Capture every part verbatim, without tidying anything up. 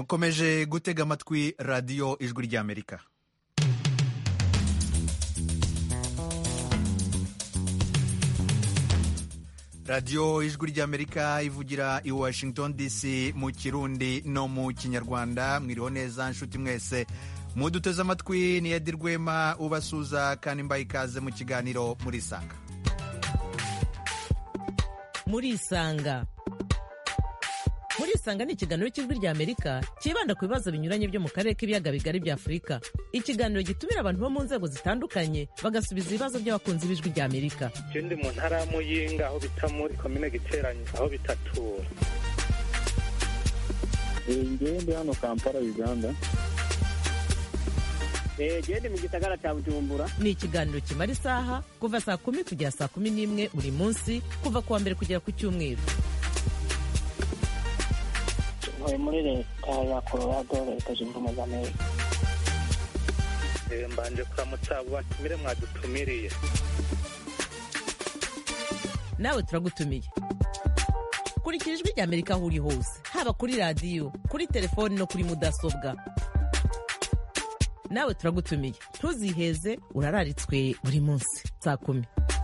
mukomeje gutega amatwi radiyo ijwi ry'Amerika. radiyo ijwi ry'Amerika ivugira i Washington D C mu Kirundi no mu Kinyarwanda. Mwiriho neza nshuti mwese muduteze amatwi, ni Edi Rwema ubasuza kandi mbaye ikaze mu kiganiro Murisanga. Murisanga Murisanga ni ikiganiro cy'ijwi ry'Amerika kibanda ku bibazo binyuranye byo mu karere k'ibiyaga bigari bya Afurika. Ikiganiro gitumira abantu bo mu nzego zitandukanye bagasubiza ibibazo by'abakunzi b'ijwi ry'Amerika. Je ndi mu ntara ya Muyinga aho bita muri komine Giteranyi aho bitatura. Ngewe ndi hano Kampala, Uganda. Eh, je ndi mu gisagara cya Bujumbura. Ni ikiganiro kimara isaha kuva saa kumi kugera saa kumi n'imwe buri munsi kuva kuwa mbere kugera ku Cyumweru. Muri leta ya Colorado, leta zunze ubumwe za Amerika. Mbanje kuramutsa abo batumire mwadutumiriye. Nawe turagutumiye. Kurikira ijwi ry'Amerika aho uri hose, haba kuri radiyo, kuri telefoni no kuri mudasobwa. Nawe turagutumiye, ntuziheze, urararitswe buri munsi saa kumi.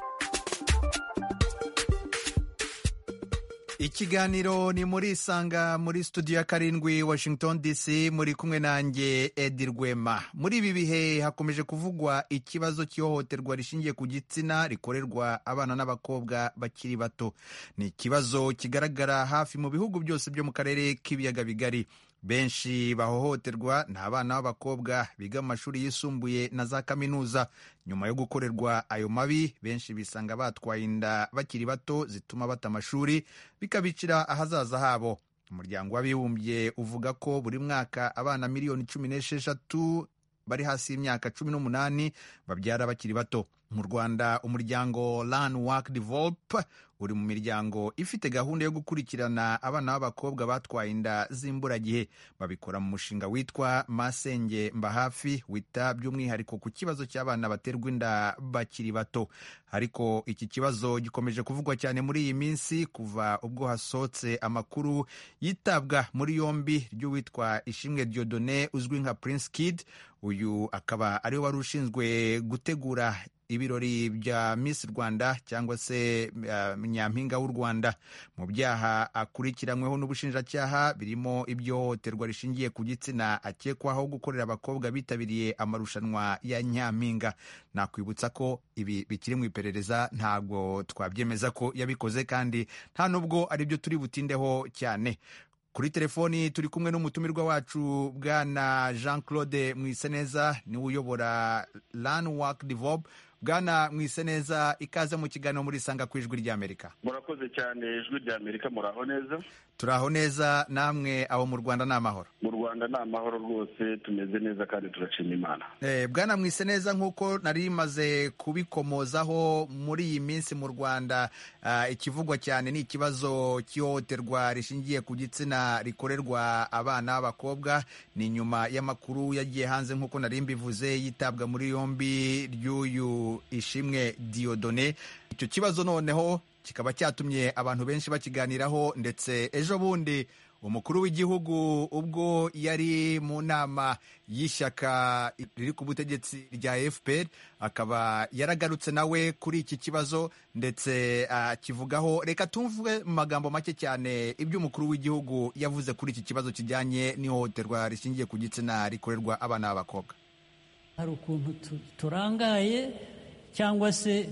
Ikiganiro ni Murisanga muri studio ya karindwi Washington D C, muri kumwe nanjye Edi Rwema. Muri ibi bihe hakomeje kuvugwa ikibazo cy'ihohoterwa rishingiye ku gitsina rikorerwa abana n'abakobwa bakiri bato. Ni ikibazo kigaragara hafi mu bihugu byose byo mu karere k'ibiyaga bigari. Benshi bahohoterwa ni abana b'abakobwa biga mu mashuri yisumbuye na za kaminuza. Nyuma yo gukorerwa ayo mabi, benshi bisanga batwaye inda bakiri bato zituma bata amashuri bikabicira ahazaza habo. Umuryango w'Abibumbye uvuga ko buri mwaka abana miliyoni cumi n'esheshatu bari hasi y'imyaka cumi n'umunani babyara bakiri bato. Mu Rwanda, umuryango Learn Work Develop uri mu miryango ifite gahunda yo gukurikirana abana b'abakobwa batwaye inda z'imburagihe. Babikora mu mushinga witwa Masenge Mba Hafi, wita by'umwihariko ku kibazo cy'abana baterwa inda bakiri bato. Ariko iki kibazo gikomeje kuvugwa cyane muri iyi minsi kuva ubwo hasohotse amakuru yitabwa muri yombi ry'uwitwa Ishimwe Dieudonné uzwi nka Prince Kid. Uyu akaba ariwe wari ushinzwe gutegura ibirori bya Miss Rwanda cyangwa se uh, nyampinga w'u Rwanda. Mu byaha akurikiranyweho n'ubushinjacyaha birimo iby'ihohoterwa rishingiye ku gitsina akekwaho gukorera abakobwa bitabiriye amarushanwa ya nyampinga. Nakwibutsa ko ibi bikiri mu iperereza, ntabwo twabyemeza ko yabikoze kandi nta nubwo ari byo turi butindeho cyane. Kuri telefoni turi kumwe n'umutumirwa wacu Bwana Jean Claude Mwiseneza, niwe uyobora Learn Work Develop. Bwana Mwiseneza, ikaze mu kiganiro Murisanga ku ijwi ry'Amerika. Murakoze cyane. Ijwi ry'Amerika muraho neza? Turaho neza. Namwe abo mu Rwanda ni amahoro? Mu Rwanda ni amahoro rwose, tumeze neza kandi turashima Imana. Eh, Bwana Mwiseneza, nk'uko nari maze kubikomozaho, muri iyi minsi mu Rwanda uh, ikivugwa cyane ni ikibazo cy'ihohoterwa rishingiye ku gitsina rikorerwa abana b'abakobwa. Ni nyuma y'amakuru yagiye hanze nk'uko nari mbivuze yitabwa muri yombi ry'uyu Ishimwe Dieudonné. Icyo kibazo noneho kikaba cyatumye abantu benshi bakiganiraho, ndetse ejo bundi umukuru w'igihugu ubwo yari mu nama y'ishyaka riri ku butegetsi rya F P R akaba yaragarutse nawe kuri iki kibazo ndetse akivugaho. Uh, reka tumve mu magambo make cyane ibyo umukuru w'igihugu yavuze kuri iki kibazo kijyanye n'ihohoterwa rishingiye ku gitsina rikorerwa abana b'abakobwa. Hari ukuntu turangaye cyangwa se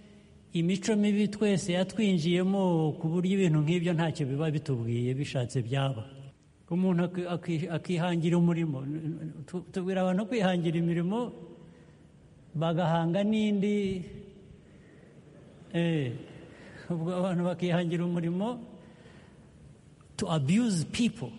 imico mibi twese yatwinjiyemo ku buryo ibintu nk'ibyo ntacyo biba bitubwiye, bishatse byaba. Umuntu akihangira umurimo, tubwira abantu kwihangira imirimo bagahanga n'indi, eh, ubwo abantu bakihangira umurimo, to abuse people,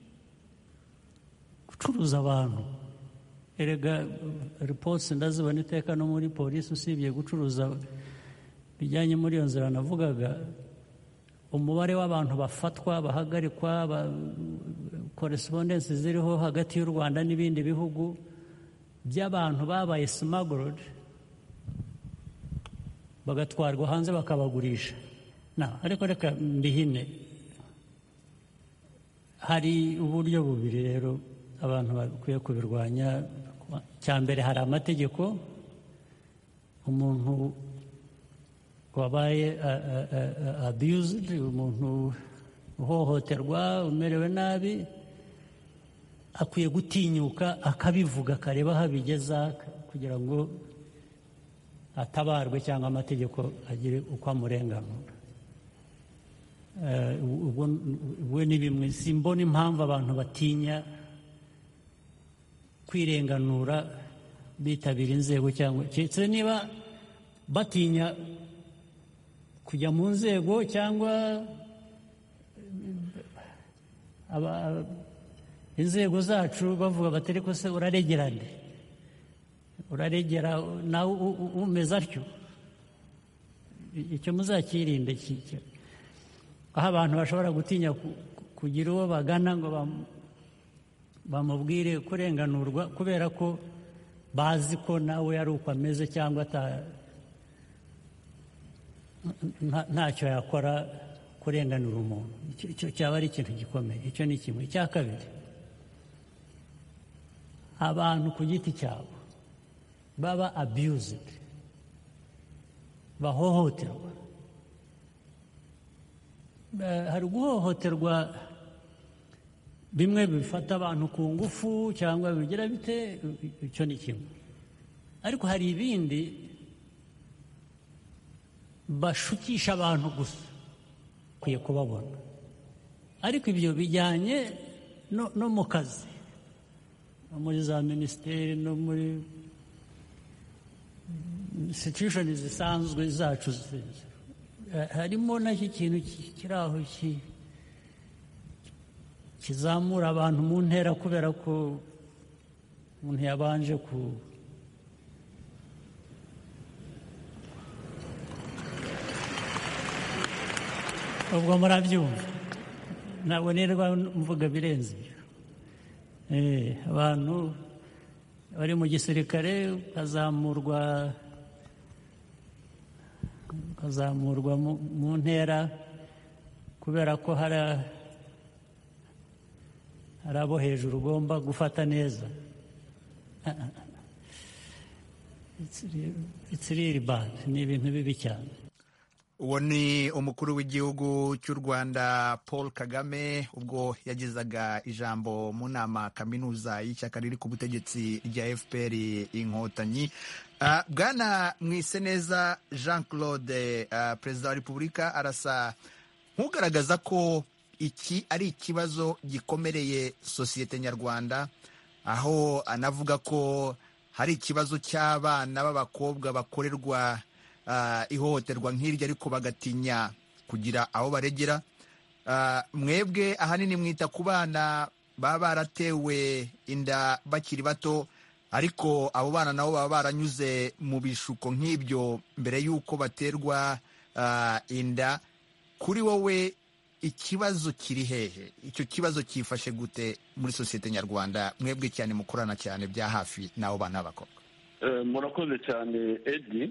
gucuruza abantu. Erega reports ndazibona iteka no muri polisi, usibye gucuruza bijyanye muri iyo nzira navugaga, umubare w'abantu bafatwa bahagarikwa, correspondence ziriho hagati y'u Rwanda n'ibindi bihugu by'abantu babaye smuggled bagatwarwa hanze bakabagurisha. Na ariko reka mbihine, hari uburyo bubiri rero abantu bakwiye kubirwanya. Cya mbere hari amategeko. Umuntu wabaye abused, umuntu uhohoterwa, umerewe nabi, akwiye gutinyuka akabivuga, akareba aho abigeza kugira ngo atabarwe cyangwa amategeko agire uko amurenganura. Ubwo ni bimwe. Simbona impamvu abantu batinya kwirenganura bitabira inzego, cyangwa keretse niba batinya kujya mu nzego cyangwa inzego zacu bavuga bati ariko se uraregera nde, uraregera nawe umeze atyo. Icyo muzakirinde. Aho abantu bashobora gutinya kugira uwo bagana ngo bamubwire kurenganurwa kubera ko bazi ko nawe ari uko ameze cyangwa ntacyo yakora kurenganura umuntu. Icyo cyaba ari ikintu gikomeye. Icyo ni kimwe. Icya kabiri, abantu ku giti cyabo baba abused, bahohoterwa. Hari guhohoterwa bimwe bifata abantu ku ngufu cyangwa bigira bite, icyo ni kimwe. Ariko hari ibindi bashukisha abantu gusa, ukwiye kubabona. Ariko ibyo bijyanye no, no mu kazi, no muri za minisiteri, no muri institution zisanzwe zacu. Harimo n'iki kintu kiri aho kizamura abantu mu ntera kubera ko umuntu yabanje ku ubwo murabyumva. Ntabwo nirwa mvuga birenze ibyo. Abantu bari mu gisirikare ukazamurwa ukazamurwa mu ntera kubera ko hari hari abo hejuru ugomba gufata neza. It's really bad. Ni ibintu bibi cyane. Uwo ni umukuru w'igihugu cy'u Rwanda Paul Kagame ubwo yagezaga ijambo mu nama kaminuza y'ishyaka riri ku butegetsi rya F P R Inkotanyi. Uh, Bwana Mwiseneza Jean Claude, uh, Perezida wa Repubulika, arasa nk'ugaragaza ko iki ari ikibazo gikomereye sosiyete nyarwanda, aho anavuga ko hari ikibazo cy'abana b'abakobwa bakorerwa Uh, ihohoterwa nk'iryo ariko bagatinya kugira aho baregera. Uh, mwebwe ahanini mwita ku bana baba baratewe inda bakiri bato, ariko abo bana nabo baba baranyuze mu bishuko nk'ibyo mbere y'uko baterwa uh, inda. Kuri wowe ikibazo kiri hehe? Icyo kibazo cyifashe gute muri sosiyete nyarwanda, mwebwe cyane mukorana cyane bya hafi n'abo bana b'abakobwa? Uh, murakoze cyane Eddie.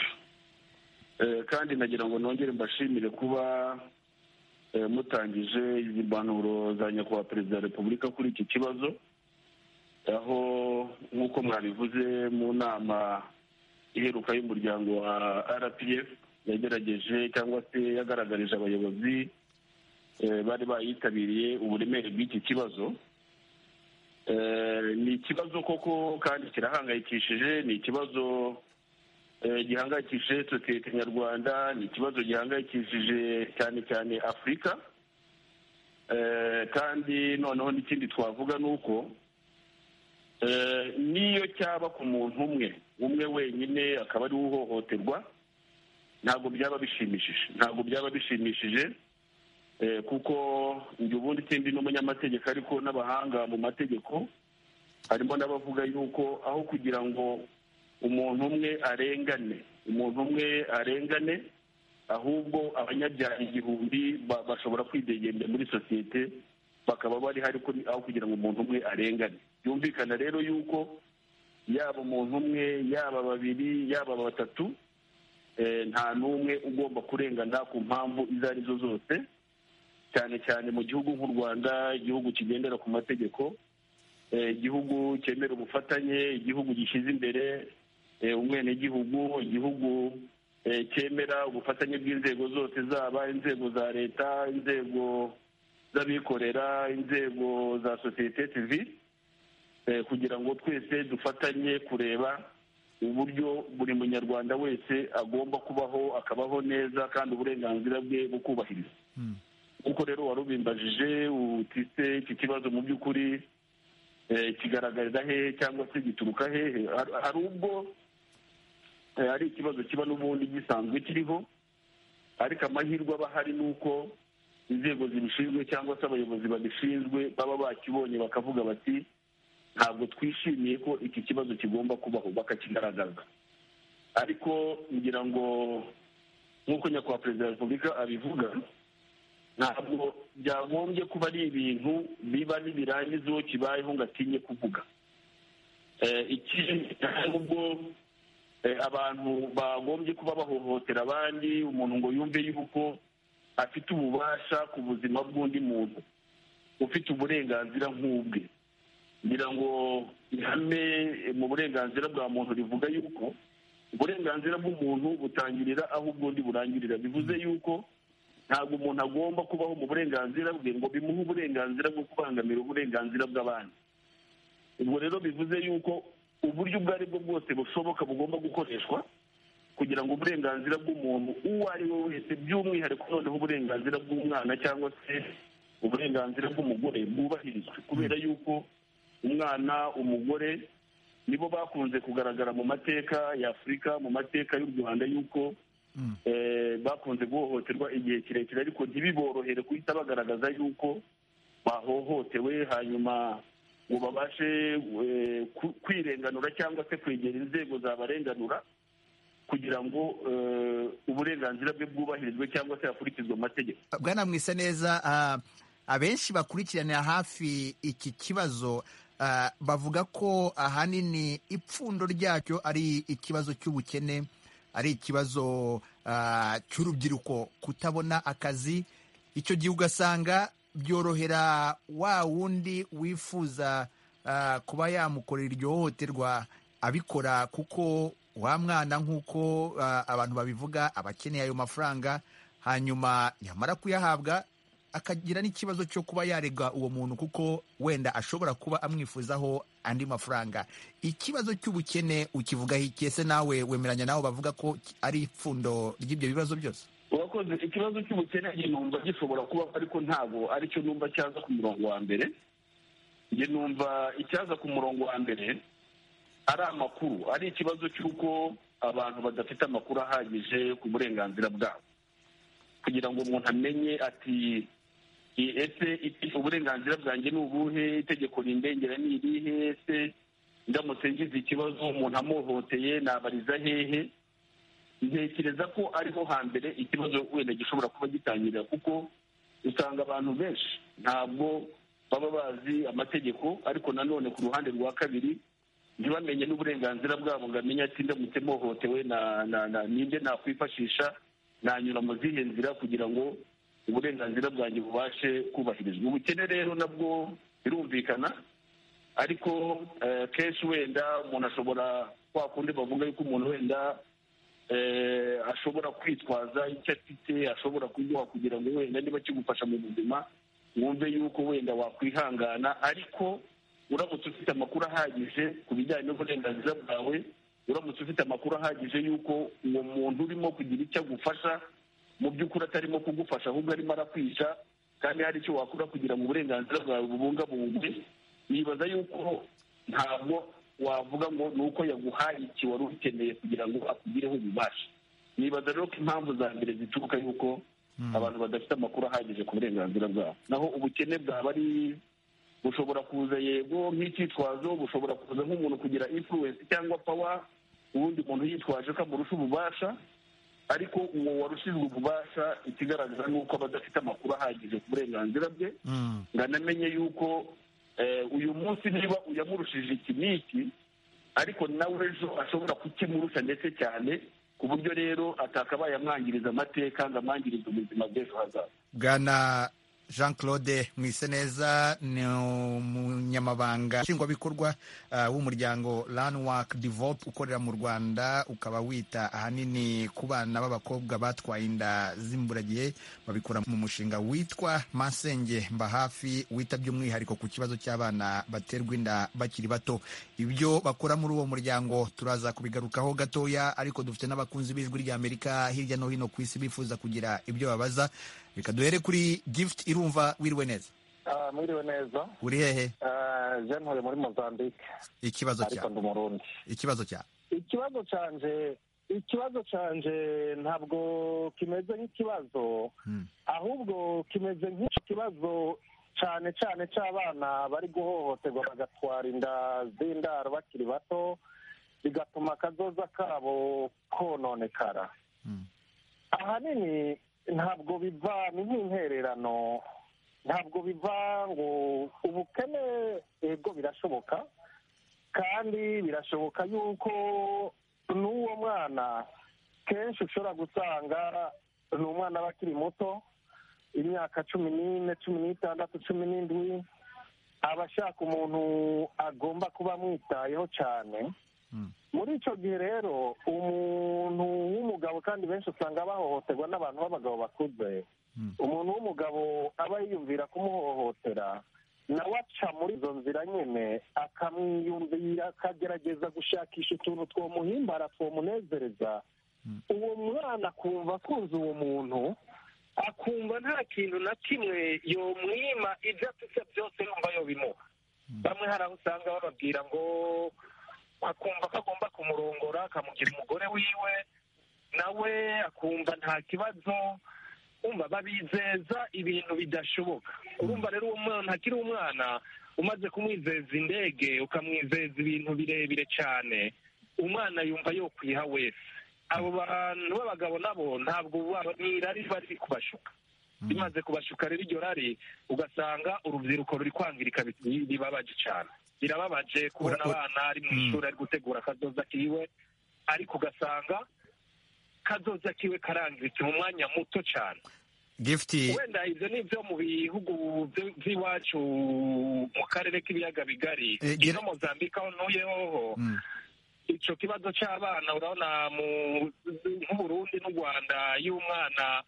kandi nagira ngo nongere mbashimire kuba mutangije izi mpanuro za nyakubahwa Perezida wa Repubulika kuri iki kibazo, aho nk'uko mwabivuze mu nama iheruka y'umuryango wa R P F yagerageje cyangwa se yagaragarije abayobozi bari bayitabiriye uburemere bw'iki kibazo. Ni ikibazo koko kandi kirahangayikishije. Ni ikibazo gihangayikishije sosiyete nyarwanda. Ni ikibazo gihangayikishije cyane cyane Afurika. Kandi noneho n'ikindi twavuga ni uko niyo cyaba ku muntu umwe umwe wenyine akaba ari uhohoterwa, ntabwo byaba bishimishije ntabwo byaba bishimishije kuko njye ubundi ikindi n'umunyamategeko ariko n'abahanga mu mategeko harimo n'abavuga yuko aho kugira ngo umuntu umwe arengane umuntu umwe arengane ahubwo abanyabyaha igihumbi bashobora kwidegembya muri sosiyete bakaba bari hari aho kugira ngo umuntu umwe arengane. Byumvikana rero yuko yaba umuntu umwe yaba babiri yaba batatu nta n'umwe ugomba kurengana ku mpamvu izo ari zo zose. cyane cyane mu gihugu nk'u Rwanda, igihugu kigendera ku mategeko, igihugu cyemera ubufatanye, igihugu gishyize imbere umwenegihugu, igihugu cyemera ubufatanye bw'inzego zose, zaba inzego za leta, inzego z'abikorera, inzego za sosiyete sivile, kugira ngo twese dufatanye kureba uburyo buri munyarwanda wese agomba kubaho, akabaho neza kandi uburenganzira bwe bukubahirizwa. Uko rero warubimbajije utise iki kibazo mu by'ukuri kigaragarira hehe cyangwa se gituruka hehe, hari ubwo ari ikibazo kiba n'ubundi gisanzwe kiriho, ariko amahirwe aba ahari ni uko inzego zibishinzwe cyangwa se abayobozi babishinzwe baba bakibonye bakavuga bati ntabwo twishimiye ko iki kibazo kigomba kubaho, bakakigaragaza. Ariko ngira ngo nk'uko nyakubahwa perezida wa repubulika abivuga, ntabwo byagombye kuba ari ibintu biba n'ibirangiza uwo kibayeho ngo atinye kuvuga. Ikindi ubwo abantu bagombye kuba bahohotera abandi, umuntu ngo yumve yuko afite ububasha ku buzima bw'undi muntu, ufite uburenganzira nk'ubwe. Ngira ngo ihame mu burenganzira bwa muntu rivuga yuko uburenganzira bw'umuntu butangirira aho ubwundi burangirira. Bivuze yuko ntabwo umuntu agomba kubaho mu burenganzira bwe ngo bimuhe uburenganzira bwo kubangamira uburenganzira bw'abandi. Ubwo rero bivuze yuko uburyo ubwo ari bwo bwose bushoboka bugomba gukoreshwa kugira ngo uburenganzira bw'umuntu uwo ari we wese, by'umwihariko noneho uburenganzira bw'umwana cyangwa se uburenganzira bw'umugore bwubahirizwe, kubera yuko umwana, umugore nibo bakunze kugaragara mu mateka ya Afurika, mu mateka y'u Rwanda, yuko bakunze guhohoterwa igihe kirekire, ariko ntibiborohere guhita bagaragaza yuko bahohotewe, hanyuma ngo babashe kwirenganura cyangwa se kwegera inzego zabarenganura kugira ngo uburenganzira bwe bwubahirizwe cyangwa se hakurikizwe amategeko. Bwana Mwiseneza, abenshi bakurikiranira hafi iki kibazo bavuga ko ahanini ipfundo ryacyo ari ikibazo cy'ubukene, ari ikibazo cy'urubyiruko kutabona akazi. Icyo gihe ugasanga byorohera wa wundi wifuza kuba yamukorera iryo hohoterwa abikora, kuko wa mwana nk'uko abantu babivuga aba akeneye ayo mafaranga, hanyuma yamara kuyahabwa akagira n'ikibazo cyo kuba yarega uwo muntu kuko wenda ashobora kuba amwifuzaho andi mafaranga. Ikibazo cy'ubukene ukivugaho iki? Ese nawe wemeranya nawe bavuga ko ari ipfundo ry'ibyo bibazo byose? Urakoze. Ikibazo cy'ubukene njye numva gishobora kuba, ariko ntabwo aricyo numva cyaza ku murongo wa mbere. Njye numva icyaza ku murongo wa mbere ari amakuru, ari ikibazo cy'uko abantu badafite amakuru ahagije ku burenganzira bwabo, kugira ngo umuntu amenye ati ese uburenganzira bwanjye ni ubuhe, itegeko rindengera ni irihe, ese ndamutse ngize ikibazo umuntu amuhohoteye nabariza hehe. Ntekereza ko ariho hambere ikibazo wenda gishobora kuba gitangirira, kuko usanga abantu benshi ntabwo baba bazi amategeko, ariko nanone ku ruhande rwa kabiri ntibamenye n'uburenganzira bwabo ngo amenye ati ndamutse mpohotewe ninde nakwifashisha, nanyura mu zihe nzira kugira ngo uburenganzira bwanjye bubashe kubahirizwa. Ubukene rero nabwo birumvikana, ariko kenshi wenda umuntu ashobora, kwa kundi bavuga yuko umuntu wenda ashobora kwitwaza icyo afite, ashobora kuguha kugira ngo wenda niba kigufasha mu buzima wumve yuko wenda wakwihangana, ariko uramutse ufite amakuru ahagije ku bijyanye n'uburenganzira bwawe, uramutse ufite amakuru ahagije yuko uwo muntu urimo kugira icyo agufasha mu by'ukuri atarimo kugufasha ahubwo arimo arakwica, kandi hari icyo wakora kugira ngo uburenganzira bwawe bubungabungwe, nibaza yuko ntabwo wavuga ngo ni uko yaguhaye iki wari ukeneye kugira ngo akugireho ububasha. Nibaza rero ko impamvu za mbere zituruka yuko abantu badafite amakuru ahagije ku burenganzira bwabo. Naho ubukene bwaba ari bushobora kuza yego nk'icyitwazo, bushobora kuza nk'umuntu kugira influence cyangwa power, ubundi muntu yitwaje ko amurusha ububasha, ariko uwo warushijwe ububasha ikigaragaza ni uko aba adafite amakuru ahagije ku burenganzira bwe, ngo anamenye yuko uyu munsi niba uyamurushije iki n'iki, ariko nawe ejo ashobora kukimurusha ndetse cyane, ku buryo rero atakabaye amwangiriza amateka ngo amwangirize ubuzima bw'ejo hazaza. Bwana Jean Claude Mwiseneza ni umunyamabanga nshingwabikorwa uh, w'umuryango Landmark Develop ukorera mu Rwanda, ukaba wita ahanini ku bana b'abakobwa batwaye inda z'imburagihe, babikora mu mushinga witwa Masenge Mba Hafi, wita by'umwihariko ku kibazo cy'abana baterwa inda bakiri bato. Ibyo bakora muri uwo muryango turaza kubigarukaho gatoya, ariko dufite n'abakunzi b'ijwi ry'Amerika hirya no hino ku isi bifuza kugira ibyo babaza. Reka duhere kuri Gift Irumva. Wiriwe neza? Uh, mwiriwe neza. Uri hehe? Uh, je ntuye muri Mozambique. Ikibazo cya ariko ndi Murundi. Ikibazo cya ikibazo canje ikibazo canje ntabwo kimeze nk'ikibazo, hmm. ahubwo kimeze nk'ikibazo cyane cyane cy'abana bari guhohoterwa bagatwara inda z'indaro bakiri bato, bigatuma akazoza kabo kononekara. hmm. Ahanini ntabwo biva ni nk'intererano, ntabwo biva ngo ubukene, ego birashoboka, kandi birashoboka yuko n'uwo mwana kenshi ushobora gusanga ni umwana aba akiri muto, imyaka cumi n'ine cumi n'itandatu cumi n'indwi, aba ashaka umuntu agomba kuba amwitayeho cyane. Muri icyo gihe rero umuntu w'umugabo, kandi benshi usanga bahohoterwa n'abantu b'abagabo bakuze, umuntu w'umugabo aba yiyumvira kumuhohotera, nawe aca muri izo nzira nyine akamwiyumvira, akagerageza gushakisha utuntu twomuhimbara twomunezereza. Uwo mwana akumva akunze uwo muntu, akumva nta kintu na kimwe yomwima, ibyo afite byose yumva yobimuha. Bamwe hari aho usanga bababwira ngo akumva ko agomba kumurongora akamugira umugore wiwe, nawe akumva nta kibazo. Umva babizeza ibintu bidashoboka. Urumva rero uwo mwana akiri umwana, umaze kumwizeza indege ukamwizeza ibintu birebire cyane, umwana yumva yo kwiha wese. Abo bantu b'abagabo nabo ntabwo nirari bari kubashuka. Bimaze kubashuka rero iryo rari, ugasanga urubyiruko ruri kwangirika, bibabaje cyane. Birababaje kubona abana ari mu ishuri ari gutegura akazoza kiwe, ariko ugasanga kazoza kiwe karangiritse mu mwanya muto cyane. Gifti, wenda ibyo ni byo mu bihugu by'iwacu mu karere k'ibiyaga bigari, Eh, ino Mozambique aho ntuyeho, mm. icyo kibazo cy'abana urabona mu nk'Uburundi n'u Rwanda, iyo umwana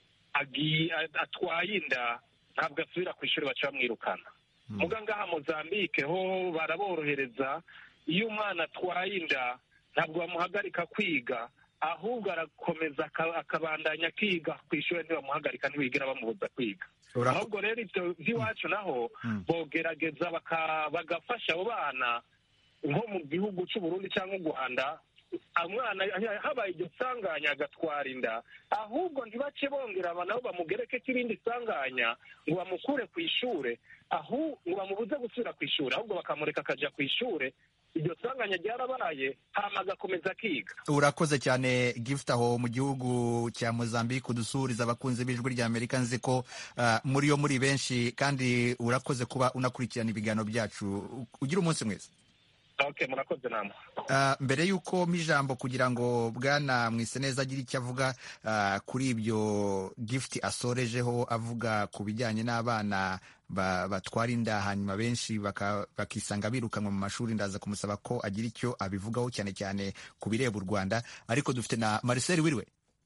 agi- atwaye inda ntabwo asubira ku ishuri, baca bamwirukana. Muga ngaha Mozambique ho baraborohereza, iyo umwana atwaye inda ntabwo bamuhagarika kwiga, ahubwo arakomeza aka- akabandanya akiga ku ishuri, ntibamuhagarika, ntibigira bamubuza kwiga. Ura- Ahubwo rero ibyo by'iwacu naho Mm. bogerageza baka- bagafasha abo bana, nko mu gihugu cy'u Burundi cyangwa u Rwanda, umwana habaye iryo sanganya agatwara inda, ahubwo ntibace bongera aba nabo bamugereke irindi sanganya ngo bamukure ku ishuri, aho ngo bamubuze gusubira ku ishuri, ahubwo bakamureka akajya ku ishuri, iryo sanganya ryarabaye, hama agakomeza akiga. urakoze cyane Gift aho mu gihugu cya Mozambique udusuriza abakunzi b'ijwi ry'Amerika. Nzi ko uh, muri yo muri benshi, kandi urakoze kuba unakurikirana ibiganiro byacu. Ugira umunsi mwiza. Okay, murakoze namwe. Uh, mbere y'uko ijambo kugira ngo Bwana Mwiseneza agire icyo avuga uh, kuri ibyo Gift asorejeho, avuga ku bijyanye n'abana ba, batwara inda hanyuma benshi baka, bakisanga birukanwa mu mashuri, ndaza kumusaba ko agira icyo abivugaho cyane cyane ku bireba u Rwanda. Ariko dufite na Marcel. Wiriwe?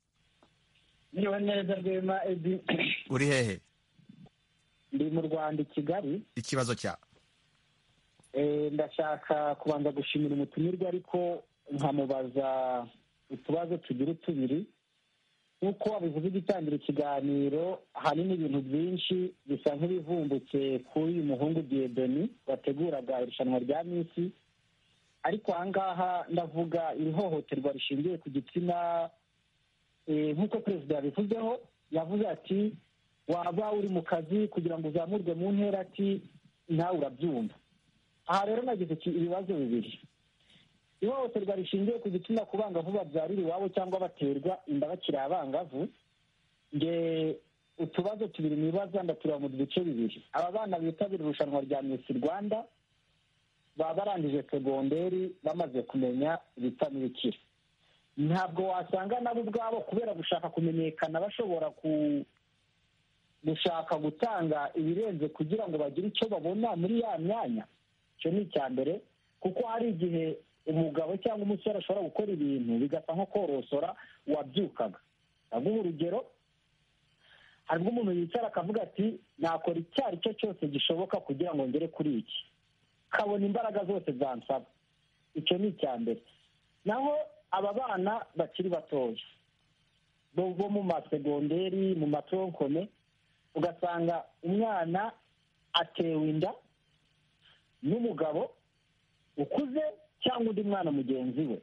Niwe neza Rwema Edi. Uri hehe? Ndi mu Rwanda i Kigali. Ikibazo cya Eh, ndashaka kubanza gushimira umutumirwa, ariko nkamubaza utubazo tugira tubiri. Nk'uko wabivuze gitangira ikiganiro, hanini ibintu byinshi bisa nk'ibivumbutse kuri uyu muhungu Dieudonné wateguraga irushanwa rya Misi, ariko aha ngaha ndavuga iri hohoterwa rishingiye ku gitsina. Eh, nk'uko perezida yabivuzeho, yavuze ati waba uri mu kazi kugira ngo uzamurwe mu ntera, ati nawe urabyumva. Aha rero nagize ibibazo bibiri. Ihohoterwa rishingiye ku gitsina ku bangavu babyarira iwabo cyangwa baterwa inda bakiri abangavu, nge utubazo tubiri nibaza ndatureba mu duce bibiri. Aba bana bitabira irushanwa rya Miss Rwanda baba barangije segonderi bamaze kumenya ibita n'ibikira. Ntabwo wasanga nabo ubwabo kubera gushaka kumenyekana bashobora ku gushaka gutanga ibirenze kugira ngo bagire icyo babona muri ya myanya. Icyo ni icya mbere, kuko hari igihe umugabo cyangwa umusore ashobora gukora ibintu bigasa nko korosora uwabyukaga. ndaguha urugero, hari ubwo umuntu yicara akavuga ati nakora icyo ari cyo cyose gishoboka kugira ngo ngere kuri iki, kabona imbaraga zose zansaba. Icyo ni icya mbere. Naho aba bana bakiri batoya bo mu masegonderi, mu matoronkome, ugasanga umwana atewe inda n'umugabo ukuze cyangwa undi mwana mugenzi we.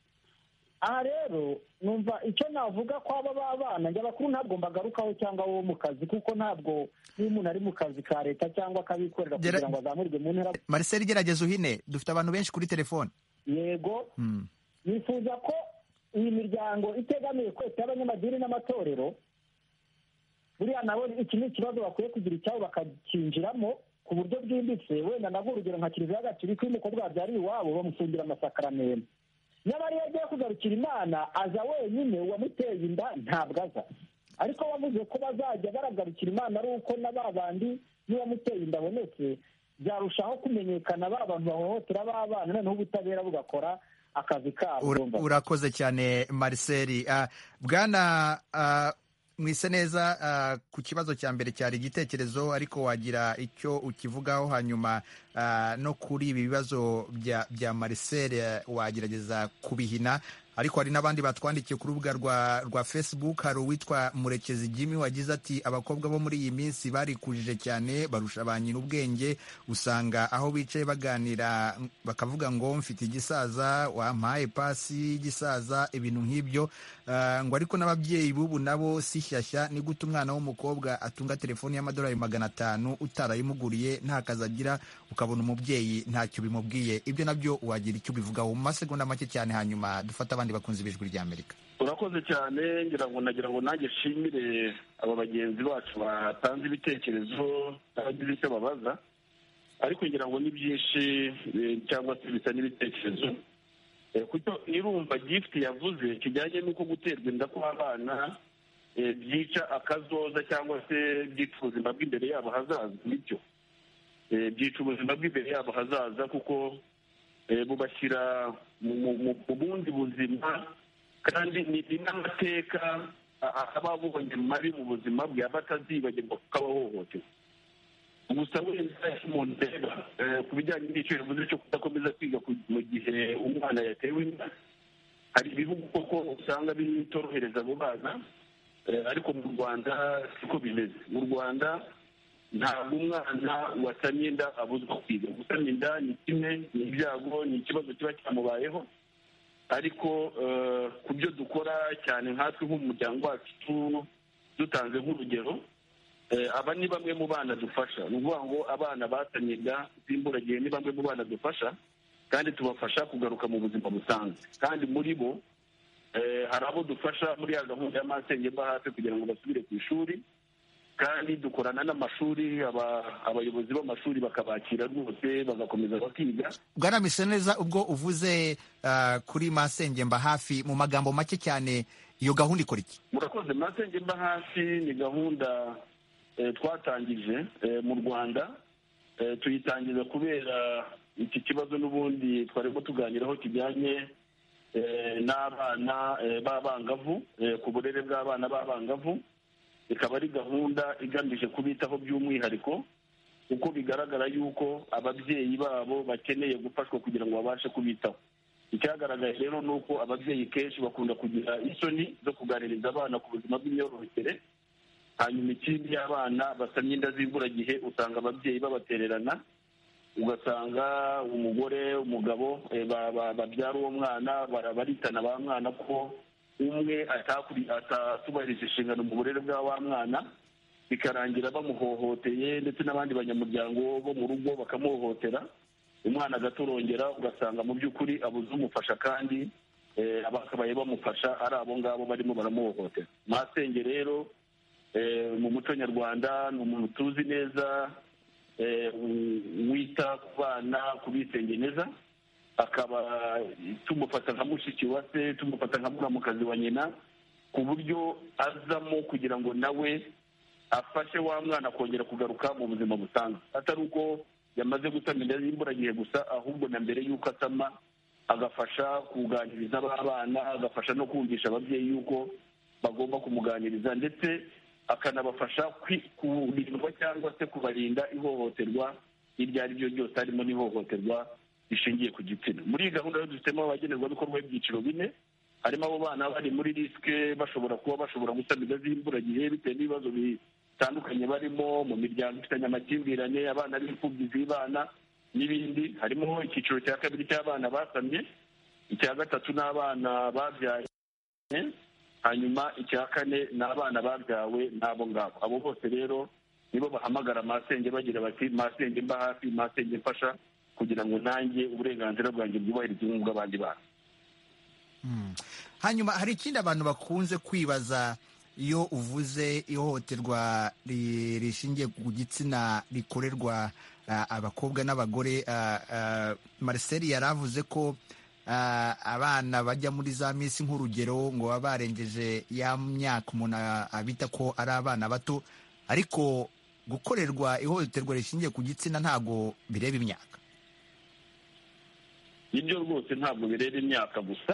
Aha rero numva icyo navuga ko aba b'abana njye abakuru ntabwo mbagarukaho cyangwa wo mu kazi, kuko ntabwo niba umuntu ari mu kazi ka leta cyangwa akabikorera kugira ngo azamurwe mu ntera. Marcel, gerageza uhine, dufite abantu benshi kuri telefone. Yego, nifuza ko iyi miryango itegamiye kwese y'abanyamadini n'amatorero, buriya nabo iki ni ikibazo bakwiye kugira icyabo bakakinjiramo ku buryo bwimbitse. Wenda nabwo urugero nka Kiliziya Gatolika, iyo umukobwa wabyariye iwabo bamufungira amasakaramentu, nyamara iyo agiye kugarukira Imana aza wenyine, uwamuteye inda ntabwo aza. Ariko bavuze ko bazajya baragarukira Imana ari uko na ba bandi n'uwamuteye inda abonetse, byarushaho kumenyekana ba bantu bahohotera b'abana, noneho ubutabera bugakora akazi kabo. Urakoze cyane Marcel. Uh, bwana uh, Mwiseneza, uh, ku kibazo cya mbere cyari igitekerezo, ariko wagira icyo ukivugaho, hanyuma uh, no kuri ibi bibazo bya, bya Marcel uh, wagerageza kubihina. Ariko hari n'abandi batwandikiye ku rubuga rwa rwa Facebook. Hari uwitwa Murekezi Jimmy wagize ati abakobwa bo muri iyi minsi barikujije cyane, barusha ba nyina ubwenge, usanga aho bicaye baganira bakavuga ngo mfite igisaza, wampaye pasi y'igisaza, ibintu nk'ibyo. Uh, ngo ariko n'ababyeyi bubu nabo si shyashya, ni gute umwana w'umukobwa atunga telefoni y'amadolari magana atanu utarayimuguriye, nta kazi agira, ukabona umubyeyi ntacyo bimubwiye. Ibyo nabyo wagira icyo ubivugaho mu masegonda make cyane, hanyuma dufata abandi bakunze ibijwi rya Amerika. Urakoze cyane, ngira ngo nagira ngo nanjye nshimire aba bagenzi bacu batanze ibitekerezo n'abagize icyo babaza, ariko ngira ngo ni byinshi cyangwa se bisa n'ibitekerezo, kuko irumva gift yavuze kijyanye n'uko guterwa inda kw'abana byica akazoza cyangwa se byica ubuzima bw'imbere yabo hazaza. Nibyo, byica ubuzima bw'imbere yabo hazaza, kuko bubashyira mu bundi buzima, kandi ni n'amateka aba abonye mabi mu buzima bwe aba atazibagirwa kuko aba ahohotewe. Gusa wenda umuntu reba ku bijyanye n'icyo yavuze cyo kudakomeza kwiga mu gihe umwana yatewe inda, hari ibihugu koko usanga bitorohereza abo bana, ariko mu Rwanda siko bimeze. Mu Rwanda ntabwo umwana wasamye inda abuzwa kwiga. Gusamya inda ni kimwe, ni ibyago, ni ikibazo kiba cyamubayeho, ariko ku byo dukora cyane nkatwe nk'umuryango wacu, dutanze nk'urugero, aba ni bamwe mu bana dufasha. Ni ukuvuga ngo abana basamye inda z'imburagihe ni bamwe mu bana dufasha, kandi tubafasha kugaruka mu buzima busanzwe. Kandi muri bo hari abo dufasha muri ya gahunda y'amasenge mba hafi kugira ngo basubire ku ishuri, kandi dukorana n'amashuri, abayobozi b'amashuri bakabakira rwose bagakomeza bakiga. Bwana Mwiseneza, ubwo uvuze uh, kuri masenge mba hafi, mu magambo make cyane iyo gahunda ikora iki? Murakoze. Masenge mba hafi ni gahunda eh, twatangije eh, mu Rwanda. Eh, tuyitangiza kubera iki kibazo n'ubundi twarimo tuganiraho kijyanye eh, n'abana eh, b'abangavu, eh, ku burere bw'abana b'abangavu. Ikaba ari gahunda igamije kubitaho by'umwihariko, kuko bigaragara yuko ababyeyi babo bakeneye gufashwa kugira ngo babashe kubitaho. Icyagaragaye rero ni uko ababyeyi kenshi bakunda kugira isoni zo kuganiriza abana ku buzima bw'imyororokere. Hanyuma ikindi, abana basamye inda z'imburagihe usanga ababyeyi babatererana, ugasanga umugore umugabo babyara uwo mwana baritana ba mwana ko umwe atatubahirije inshingano mu burere bwa wa mwana, bikarangira bamuhohoteye, ndetse n'abandi banyamuryango bo mu rugo bakamuhohotera. Umwana agatorongera, ugasanga mu by'ukuri abuze umufasha, kandi abakabaye bamufasha ari abo ngabo barimo baramuhohotera. Masenge rero mu muco nyarwanda ni umuntu tuzi neza, wita ku bana, kubisenge neza, akaba tumufata nka mushiki wa se, tumufata nka muramukazi wa nyina, ku buryo azamo kugira ngo nawe afashe wa mwana kongera kugaruka mu buzima busanzwe, atari uko yamaze gutama inda y'imburagihe gusa, ahubwo na mbere y'uko atama agafasha kuganiriza abana, agafasha no kumvisha ababyeyi yuko bagomba kumuganiriza, ndetse akanabafasha kurindwa cyangwa se kubarinda ihohoterwa iryo ari ryo ryose, harimo n'ihohoterwa rishingiye ku gitsina. Muri iyi gahunda rero dufitemo abagenerwabikorwa b'ibyiciro bine, harimo abo bana bari muri risike bashobora kuba bashobora gutama inda z'imburagihe bitewe n'ibibazo bitandukanye barimo mu miryango ifitanye amakimbirane, abana b'imfubyi z'ibana n'ibindi. Harimo icyiciro cya kabiri cy'abana basamye, icya gatatu n'abana babyaye, hanyuma icya kane ni abana babyawe n'abo ngabo. Abo bose rero nibo bahamagara masenge bagira bati masenge mba hafi, masenge mfasha kugira ngo nanjye uburenganzira bwanjye bwubahirizwe nk'ubw'abandi bana. Hanyuma hari ikindi abantu bakunze kwibaza iyo uvuze ihohoterwa rishingiye ku gitsina rikorerwa abakobwa n'abagore. Marcel yari avuze ko abana bajya muri za minsi nk'urugero ngo baba barengeje ya myaka umuntu abita ko ari abana bato, ariko gukorerwa ihohoterwa rishingiye ku gitsina ntabwo bireba imyaka. Ibyo rwose ntabwo bireba imyaka gusa,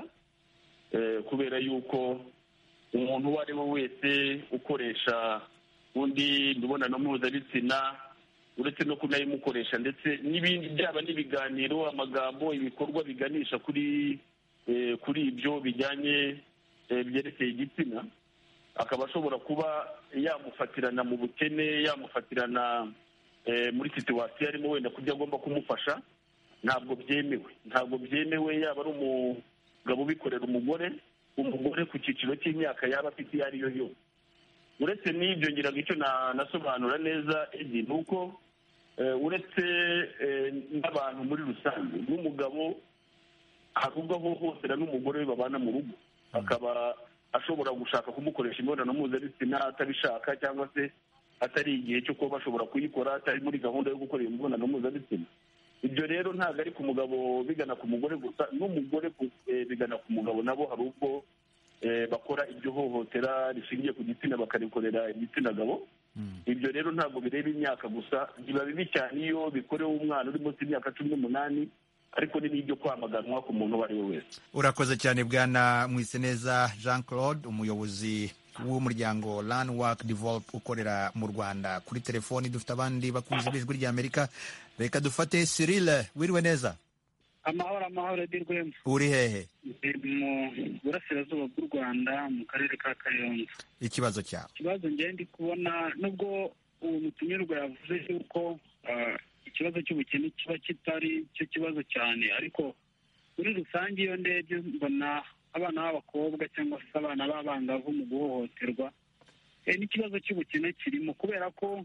kubera yuko umuntu uwo ari we wese ukoresha undi imibonano mpuzabitsina, uretse no kunayimukoresha ndetse n'ibindi, byaba n'ibiganiro, amagambo, ibikorwa biganisha kuri kuri ibyo bijyanye byerekeye igitsina, akaba ashobora kuba yamufatirana mu bukene, yamufatirana muri situwasiyo arimo wenda kubyo agomba kumufasha. Ntabwo byemewe, ntabwo byemewe yaba ari umugabo ubikorera umugore, umugore ku cyiciro cy'imyaka yaba afite iyo ari yo yose. Uretse n'ibyo ngira ngo icyo nasobanura neza Edi ni uko uretse n'abantu muri rusange, n'umugabo hari ubwo ahohotera n'umugore we babana mu rugo, akaba ashobora gushaka kumukoresha imibonano mpuzabitsina atabishaka, cyangwa se atari igihe cyo kuba bashobora kuyikora, atari muri gahunda yo gukora imibonano mpuzabitsina. Ibyo rero ntabwo ari ku mugabo bigana ku mugore gusa, n'umugore bigana ku mugabo nabo hari ubwo bakora iryo hohotera rishingiye ku gitsina bakarikorera igitsina gabo. Ibyo rero ntabwo bireba imyaka gusa, biba bibi cyane iyo bikorewe umwana uri munsi y'imyaka cumi n'umunani, ariko ni n'ibyo kwamaganwa ku muntu uwo ari we wese. Urakoze cyane Bwana Mwiseneza Jean Claude, umuyobozi w'umuryango Learn Work Develop ukorera mu Rwanda. Kuri telefoni dufite abandi bakunze b'ijwi ry'Amerika. Reka dufate Cyril. Wiriwe neza? Amahoro amahoro Edirwema. Uri hehe? Mu burasirazuba bw'u Rwanda mu karere ka Kayonza. Ikibazo cyawe? Ikibazo njye ndi kubona, nubwo uwo mutumirwa yavuze yuko ikibazo cy'ubukene kiba kitari cyo kibazo cyane, ariko muri rusange iyo ndebye mbona abana b'abakobwa cyangwa se abana b'abangavu mu guhohoterwa n'ikibazo cy'ubukene kirimo, kubera ko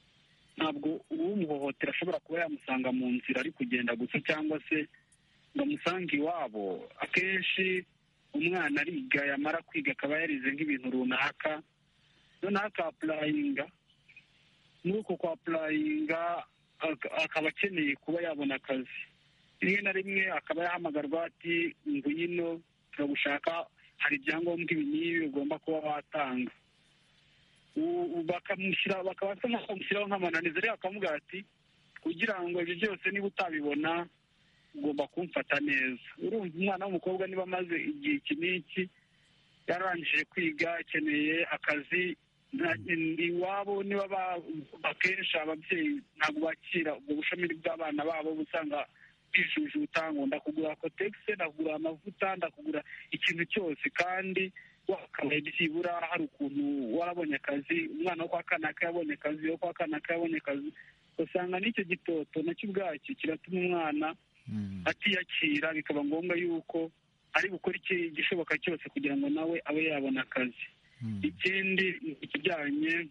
ntabwo uwumuhohotera ashobora kuba yamusanga mu nzira ari kugenda gusa, cyangwa se ngo amusange iwabo. Akenshi umwana ariga, yamara kwiga akaba yarize nk'ibintu runaka, noneho akapurayinga, muri uko kwapurayinga akaba akeneye kuba yabona akazi. Rimwe na rimwe akaba yahamagarwa ati ngwino turagushaka, hari ibyangombwa ibi n'ibi ugomba kuba watanga. Bakamushyira bakaba basa nk'abamushyiraho nk'amananiza, rero bakamubwira ati kugira ngo ibyo byose niba utabibona ugomba kumfata neza. Urumva umwana w'umukobwa niba amaze igihe iki n'iki yararangije kwiga, akeneye akazi iwabo, niba akenshi ababyeyi ntabwo bakira ubwo bushomeri bw'abana babo, usanga bijujuta ngo ndakugura kotegisi, ndakugura amavuta, ndakugura ikintu cyose, kandi wakabaye byibura hari ukuntu warabonye akazi, umwana wo kwa kanaka yabonye akazi, wo kwa kanaka yabonye akazi. Usanga n'icyo gitoto nacyo ubwacyo kiratuma umwana atiyakira, bikaba ngombwa yuko ari gukora igishoboka cyose kugira ngo nawe abe yabona akazi. Ikindi ikijyanye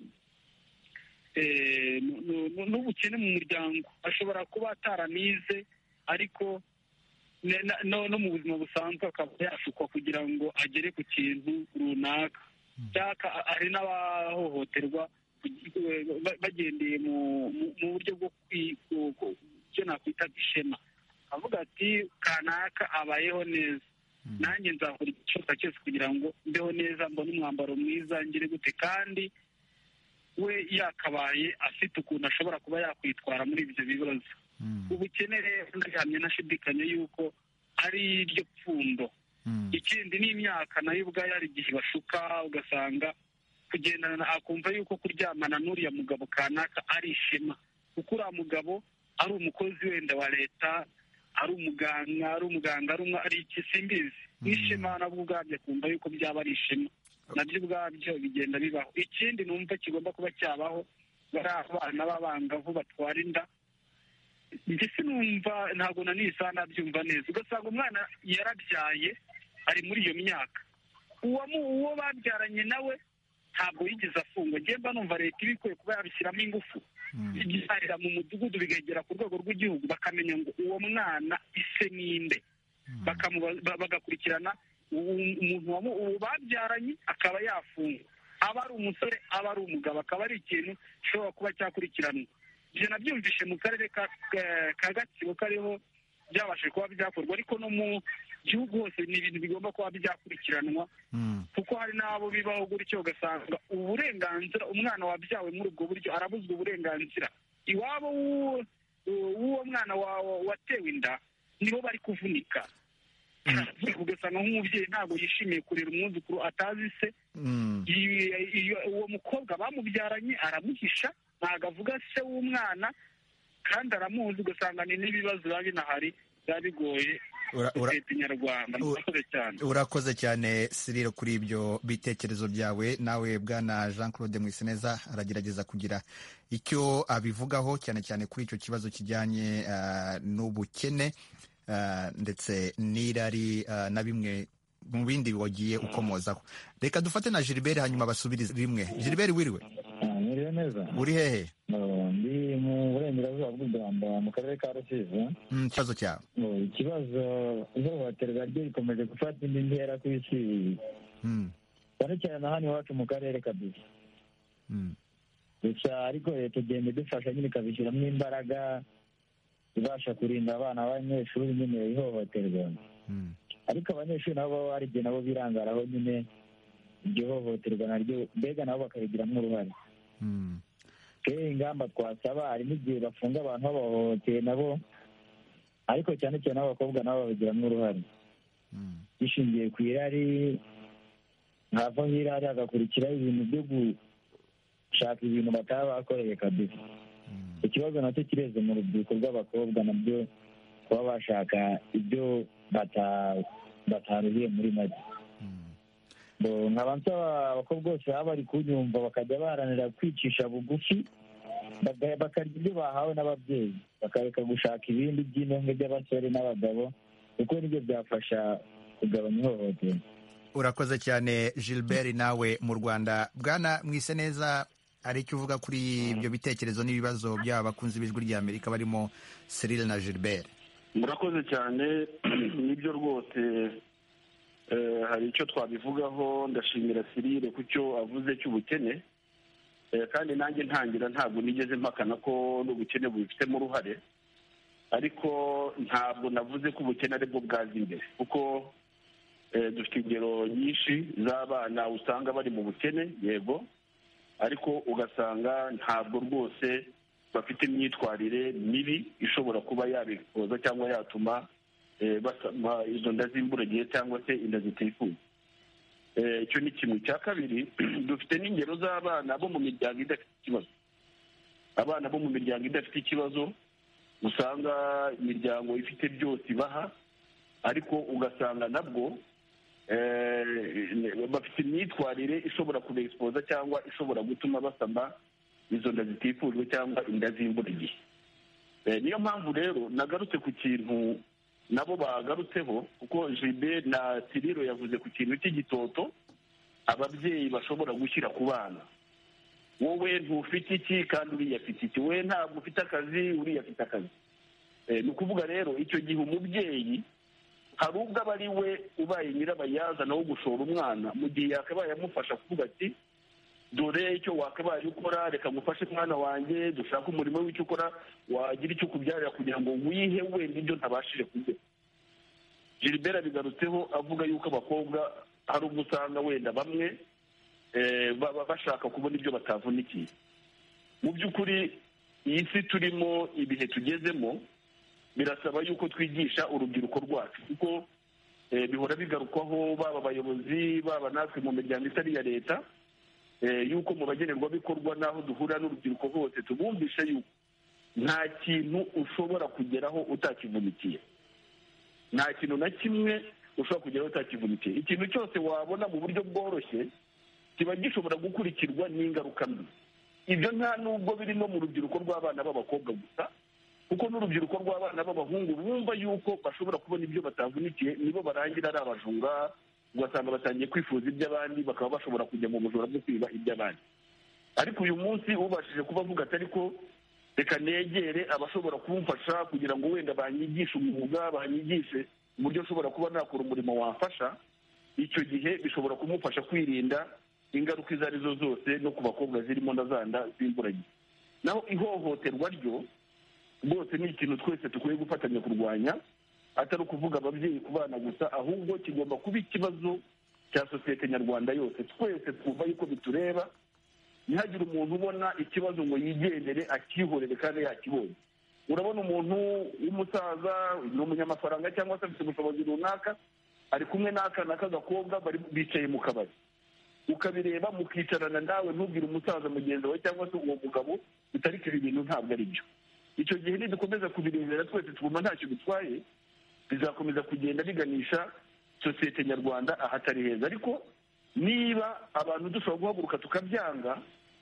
n'ubukene mu muryango, ashobora kuba ataranize, ariko no mu buzima busanzwe akaba yashukwa kugira ngo agere ku kintu runaka. Hari n'abahohoterwa bagendeye mu buryo bwo icyo nakwita ishema, avuga ati kanaka abayeho neza, nanjye nzakora igishoboka cyose kugira ngo mbeho neza, mbone umwambaro mwiza, ngire gute. Kandi we yakabaye afite ukuntu ashobora kuba yakwitwara muri ibyo bibazo. Ubukene rero ndahamya nashidikanya yuko ari ryo pfundo. Ikindi ni imyaka nayo ubwayo hari igihe bashuka ugasanga kugendana akumva yuko kuryamana n'uriya mugabo kanaka ari ishema, kuko uriya mugabo ari umukozi wenda wa leta, ari umuganga ari umuganga ari iki simbizi, n'ishema nabwo ubwabyo akumva yuko byaba ari ishema, nabyo ubwabyo bigenda bibaho. Ikindi numva kigomba kuba cyabaho, bari abana b'abangavu batwara inda, njye sinumva, ntabwo nanisa nabyumva neza, ugasanga umwana yarabyaye ari muri iyo myaka, uwo babyaranye nawe ntabwo yigeze afungwa. Njye mba numva leta ibikwiye kuba yabishyiramo ingufu, igisarira mu mudugudu bigagera ku rwego rw'igihugu, bakamenya ngo uwo mwana ise ninde, bagakurikirana umuntu uwo babyaranye akaba yafungwa, aba ari umusore aba ari umugabo, akaba ari ikintu gishobora kuba cyakurikiranwa. Ibyo nabyumvishe mu karere ka Gatsibo kariho byabashe kuba byakorwa, ariko no mu gihugu hose ni ibintu bigomba kuba byakurikiranwa, kuko hari n'abo bibaho gutyo ugasanga uburenganzira, umwana wabyawe muri ubwo buryo arabuzwa uburenganzira, iwabo w'uwo mwana watewe inda nibo bari kuvunika, ugasanga nk'umubyeyi ntabwo yishimiye kurera umwuzukuru atazi se, uwo mukobwa bamubyaranye aramuhisha, ntabwo avuga se w'umwana kandi aramuzi, ugasanga ni n'ibibazo biba binahari biba bigoye leta nyarwanda. Urakoze cyane Cyril kuri ibyo bitekerezo byawe. Nawe bwana Jean Claude Mwiseneza aragerageza kugira icyo abivugaho, cyane cyane kuri icyo kibazo kijyanye uh, n'ubukene uh, ndetse n'irari uh, na bimwe mu bindi wagiye ukomozaho. Reka dufate na Gilbert hanyuma basubirize rimwe. Gilbert, wiriwe? Mwiriwe neza. Uri hehe? Ndi mu burengerazuba bw'u Rwanda mu karere ka Rusizi. Ikibazo cyawe? Ikibazo ihohoterwa ryo rikomeje gufata indi ntera ku isi, cyane cyane na hano iwacu mu karere kabisa. Gusa ariko leta igenda idufasha nyine ikabishyiramo imbaraga, ibasha kurinda abana b'abanyeshuri nyine ihohoterwa. Ariko abanyeshuri nabo hari igihe nabo birangaraho nyine iryo hohoterwa naryo, mbega nabo bakabigiramo uruhare. Rero ingamba twasaba, hari n'igihe bafunga abantu babahohoteye nabo, ariko cyane cyane abakobwa nabo babigiramo uruhare, bishingiye ku irari, hava nk'irari hagakurikiraho ibintu byo gushaka ibintu bataba bakoreye kabisa. Ikibazo nacyo kireze mu rubyiruko rw'abakobwa, nabyo kuba bashaka ibyo bataruhiye muri make. Nkaba nsaba abakobwa bose baba bari kunyumva bakajya baharanira kwicisha bugufi, bakarya ibyo bahawe n'ababyeyi, bakareka gushaka ibindi by'intonge by'abasore n'abagabo, kuko nibyo byafasha kugabanya ihohoterwa. Urakoze cyane Gilbert. Nawe mu Rwanda bwana Mwiseneza, hari icyo uvuga kuri ibyo bitekerezo n'ibibazo by'aba bakunzi b'ijwi ry'Amerika barimo Cyril na Gilbert? Murakoze cyane. Nibyo rwose, hari icyo twabivugaho. Ndashimira Cyril ku cyo avuze cy'ubukene, kandi nanjye ntangira ntabwo nigeze mpakana ko n'ubukene bubifitemo uruhare, ariko ntabwo navuze ko ubukene ari bwo bwaza imbere, kuko dufite ingero nyinshi z'abana usanga bari mu bukene, yego, ariko ugasanga ntabwo rwose bafite imyitwarire mibi ishobora kuba yabikoza cyangwa yatuma basama izo nda z'imburagihe cyangwa se inda zitifuza. Icyo ni kimwe. Cya kabiri, dufite n'ingero z'abana bo mu miryango idafite ikibazo. Abana bo mu miryango idafite ikibazo usanga imiryango ifite byose ibaha, ariko ugasanga nabwo bafite imyitwarire ishobora kubexpoza cyangwa ishobora gutuma basama izo nda zitifujwe cyangwa inda z'imburagihe. Niyo mpamvu rero nagarutse ku kintu nabo bagarutseho, kuko Gilbert na Cyril yavuze ku kintu cy'igitoto ababyeyi bashobora gushyira ku bana. Wowe ntufite iki kandi uriya afite iki, wowe ntabwo ufite akazi uriya afite akazi. Ni ukuvuga rero icyo gihe umubyeyi hari ubwo aba ari we ubaye nyirabayazana wo gushora umwana, mu gihe yakabaye amufasha kuvuga ati dore icyo wakabaye ukora, reka ngufashe mwana wanjye, dushaka umurimo w'icyo ukora, wagira icyo ukubyarira kugira ngo wihe wenda ibyo ntabashije kurya. Gilbert abigarutseho avuga yuko abakobwa hari ubwo usanga wenda bamwe bashaka kubona ibyo batavunikiye. mu by'ukuri iyi si turimo, ibihe tugezemo, birasaba yuko twigisha urubyiruko rwacu, kuko bihora bigarukwaho baba abayobozi baba natwe mu miryango itari iya leta, yuko mu bagenerwabikorwa n'aho duhura n'urubyiruko hose tubumvisha yuko nta kintu ushobora kugeraho utakivunikiye, nta kintu na kimwe ushobora kugeraho utakivunikiye. Ikintu cyose wabona mu buryo bworoshye kiba gishobora gukurikirwa n'ingaruka mbi. Ibyo nta nubwo biri no mu rubyiruko rw'abana b'abakobwa gusa, kuko n'urubyiruko rw'abana b'abahungu bumva yuko bashobora kubona ibyo batavunikiye nibo barangira ari abajura, ugasanga batangiye kwifuza iby'abandi, bakaba bashobora kujya mu bujura bwo kwiba iby'abandi. Ariko uyu munsi ubashije kuba avuga ati ariko reka negere abashobora kumfasha kugira ngo wenda banyigishe umwuga, banyigishe uburyo ushobora kuba nakora umurimo wafasha, icyo gihe bishobora kumufasha kwirinda ingaruka izo ari zo zose no ku bakobwa zirimo na zanda z'imburagihe. Naho ihohoterwa ryo rwose ni ikintu twese dukwiye gufatanya kurwanya, atari ukuvuga ababyeyi ku bana gusa, ahubwo kigomba kuba ikibazo cya sosiyete nyarwanda yose. Twese twumva yuko bitureba, ntihagire umuntu ubona ikibazo ngo yigendere akihorere kandi yakibonye. Urabona umuntu w'umusaza ni umunyamafaranga cyangwa se afite ubushobozi runaka, ari kumwe n'akana k'agakobwa bicaye mu kabari, ukabireba mukicarana nawe ntubwire umusaza mugenzi wawe cyangwa se uwo mugabo utariko ibi bintu ntabwo ari byo. Icyo gihe nidukomeza kubirebera twese twumva ntacyo bitwaye, bizakomeza kugenda biganisha sosiyete nyarwanda ahatari heza. Ariko niba abantu dushobora guhaguruka tukabyanga,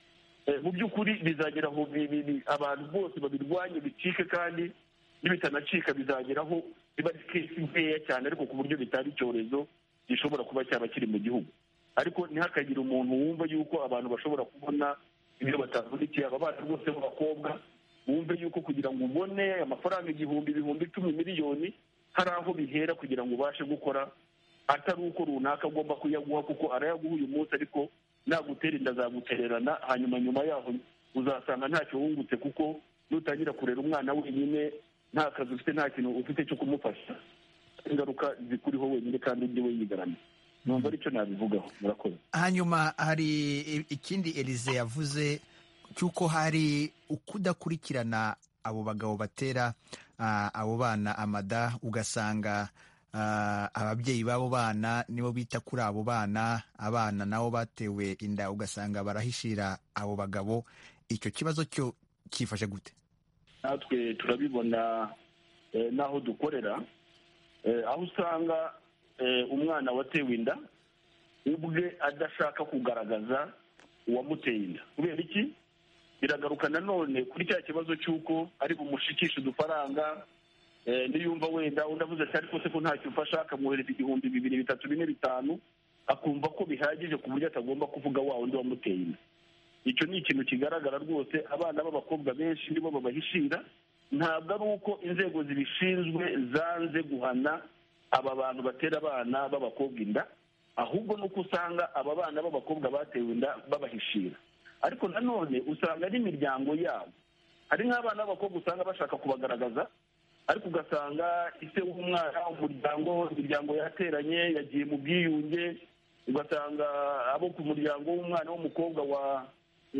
mu by'ukuri bizagera aho abantu bose babirwanye bicike, kandi nibitanacika bizageraho biba ari kesi nkeya cyane, ariko ku buryo bitari icyorezo gishobora kuba cyaba kiri mu gihugu. Ariko ntihakagire umuntu wumva yuko abantu bashobora kubona ibyo batavunikiye. Aba bana rwose b'abakobwa bumve yuko kugira ngo ubone amafaranga igihumbi, ibihumbi icumi, miliyoni, hari aho bihera kugira ngo ubashe gukora, atari uko runaka agomba kuyaguha kuko arayaguha uyu munsi, ariko nagutera inda azagutererana, hanyuma nyuma yaho uzasanga ntacyo wungutse, kuko nutangira kurera umwana wenyine nta kazi ufite, nta kintu ufite cyo kumufasha, ingaruka zikuriho wenyine kandi ujye wiyigarana. Numva aricyo nabivugaho. Murakoze. Hanyuma hari ikindi Elize yavuze cy'uko hari ukudakurikirana abo bagabo batera uh, abo bana amada, ugasanga uh, ababyeyi b'abo bana nibo bita kuri abo bana, abana nabo batewe inda ugasanga barahishira abo bagabo. Icyo kibazo cyo cyifashe gute? Natwe turabibona eh, naho dukorera, eh, aho usanga eh, umwana watewe inda ubwe adashaka kugaragaza uwamuteye inda. Kubera iki? Biragaruka nanone kuri cya kibazo cy'uko ari bumushikisha udufaranga, eh, niyumva wenda undi avuze ati ariko se ko ntacyo ufasha, akamwohereza igihumbi, bibiri, bitatu, bine, bitanu, akumva ko bihagije ku buryo atagomba kuvuga wa wundi wamuteye inda. Icyo ni ikintu kigaragara rwose. Abana b'abakobwa benshi nibo babahishira. Ntabwo ari uko inzego zibishinzwe zanze guhana aba bantu batera abana b'abakobwa inda, ahubwo nuko usanga aba bana b'abakobwa batewe inda babahishira. Ariko nanone usanga ari imiryango yabo. Hari nk'abana b'abakobwa usanga bashaka kubagaragaza, ariko ugasanga ise w'umwana, umuryango imiryango yateranye yagiye mu bwiyunge, ugasanga abo ku muryango w'umwana w'umukobwa wa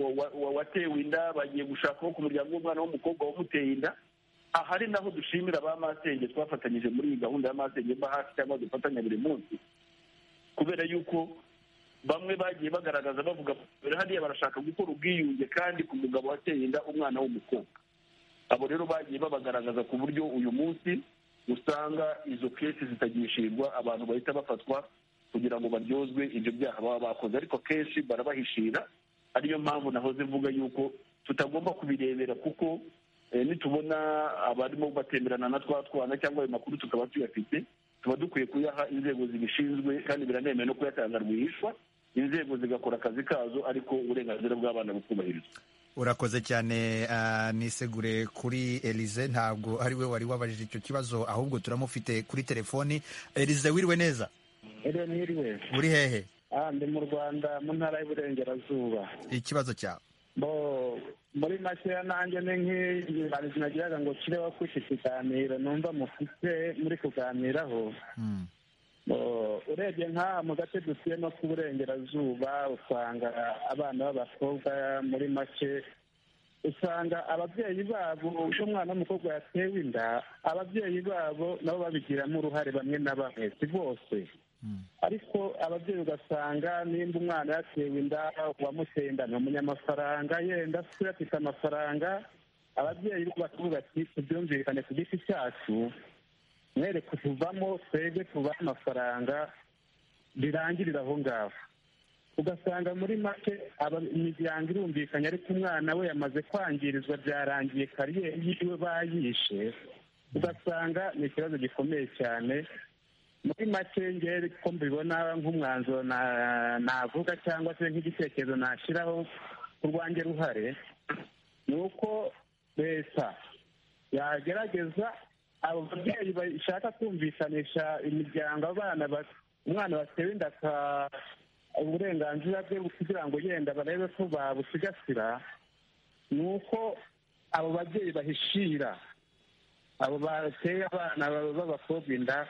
watewe inda bagiye gushaka wo ku muryango w'umwana w'umukobwa wamuteye inda. Ahari naho dushimira ba masenge twafatanyije muri iyi gahunda ya masenge mba hafi cyangwa dufatanya buri munsi, kubera yuko bamwe bagiye bagaragaza bavuga hariya barashaka gukora ubwiyunge kandi ku mugabo wateye inda umwana w'umukobwa. Abo rero bagiye babagaragaza ku buryo uyu munsi usanga izo kesi zitagishirwa, abantu bahita bafatwa kugira ngo baryozwe ibyo byaha baba bakoze, ariko kenshi barabahishira. Ariyo mpamvu nahoze mvuga yuko tutagomba kubirebera, kuko eh, nitubona abarimo batemerana na twa twana cyangwa ayo makuru tukaba tuyafite, tuba dukwiye kuyaha inzego zibishinzwe, kandi biranemewe no kuyatanga rwihishwa, inzego zigakora akazi kazo, ariko uburenganzira bw'abana bukubahirizwa. Urakoze cyane. Uh, nisegure kuri Elize, ntabwo ari we wari wabajije icyo kibazo, ahubwo turamufite kuri telefoni. Elize, wiriwe neza? Ere niriwe. Uri hehe? Ah, ndi mu Rwanda mu ntara y'Iburengerazuba. Ikibazo cyawe? Bo muri makeya nanjye ni nk'ibarizi nagiraga ngo kireho kuri iki kiganiro numva mufite muri kuganiraho. Mm. Urebye nk'aha mu gace dutuye no ku Burengerazuba usanga abana b'abakobwa muri make usanga ababyeyi babo n'umwana w'umukobwa yatewe inda ababyeyi babo nabo babigiramo uruhare bamwe na bamwe si bose ariko ababyeyi ugasanga nimba umwana yatewe inda uwamuteye inda ni umunyamafaranga yenda se afite amafaranga ababyeyi bakavuga ati tubyumvikane ku giti cyacu mwereke tuvamo twebwe tubahe amafaranga birangirira aho ngaho ugasanga muri make imiryango irumvikanye ariko umwana we yamaze kwangirizwa byarangiye kariyeri yiwe bayishe ugasanga ni ikibazo gikomeye cyane muri make ngere ko mbibona nk'umwanzuro navuga cyangwa se nk'igitekerezo nashyiraho ku rwanjye ruhare ni uko leta yagerageza abo babyeyi bashaka kumvikanisha imiryango abana umwana batewe inda uburenganzira bwe kugira ngo yenda barebe ko babusigasira ni uko abo babyeyi bahishira abo bateye abana b'abakobwa inda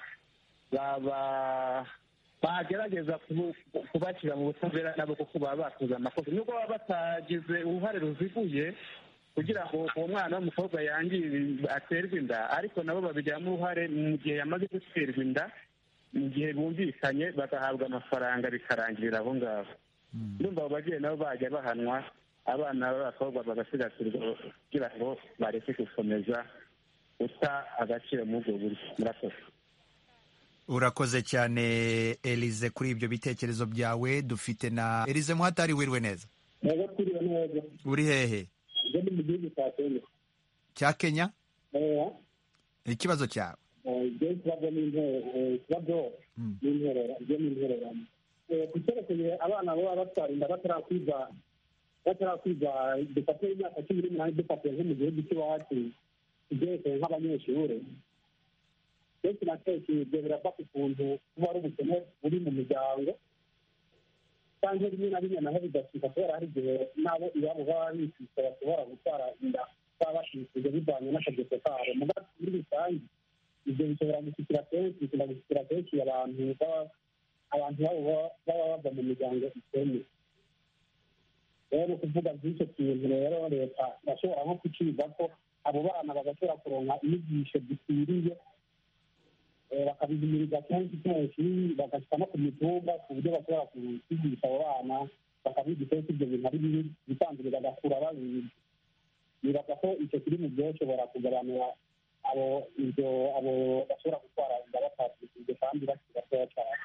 bagerageza kubashyira mu butabera nabo kuko baba bakoze amakosa nubwo baba batagize uruhare ruziguye kugira ngo uwo mwana w'umukobwa yangire aterwe inda ariko nabo babigiramo uruhare mu gihe yamaze guterwa inda mu gihe bumvikanye bagahabwa amafaranga bikarangirira aho ngaho ndumva abo babyeyi nabo bajya bahanwa abana b'abakobwa bagasigasirwa kugira ngo bareke gukomeza guta agaciro muri ubwo buryo murakoze urakoze cyane Elize kuri ibyo bitekerezo byawe dufite na Elize Muhatari wirwe neza uri hehe mu gihugu cya Kenya cya Kenya ikibazo cyawe ikibazo n'ikibazo n'intererano ku cyerekeye abana baba batwara inda batarakwiza batarakwiza dufate imyaka cumi n'umunani dufate nko mu gihugu cy'iwacu ibyerekeye nk'abanyeshuri kenshi na kenshi ibyo birava ku kuntu kuba ari ubukene buri mu miryango cyangwa rimwe na rimwe naho bidashyika kubera hari igihe nabo iwabo baba bifite bashobora gutwara inda baba bashishije bivanye n'akageso kabo muri rusange ibyo bishobora gushyikira kenshi bishobora gushyikira kenshi abantu abantu babo baba bava mu miryango ikennye rero kuvuga by'icyo kintu rero leta bashobora nko kukiga ko abo bana bagashobora kuronka inyigisho zikwiriye bakabizimiriza kenshi kenshi bagashyika no ku mitumba ku buryo bashobora kwigisha abo bana bakabigisha ko ibyo bintu ari bibi bitanzwe bagakura babizi nibaza ko icyo kiri mu byoshobora kugabanura abo ibyo abo bashobora gutwara inda batabyiteze kandi bakiri batoya cyane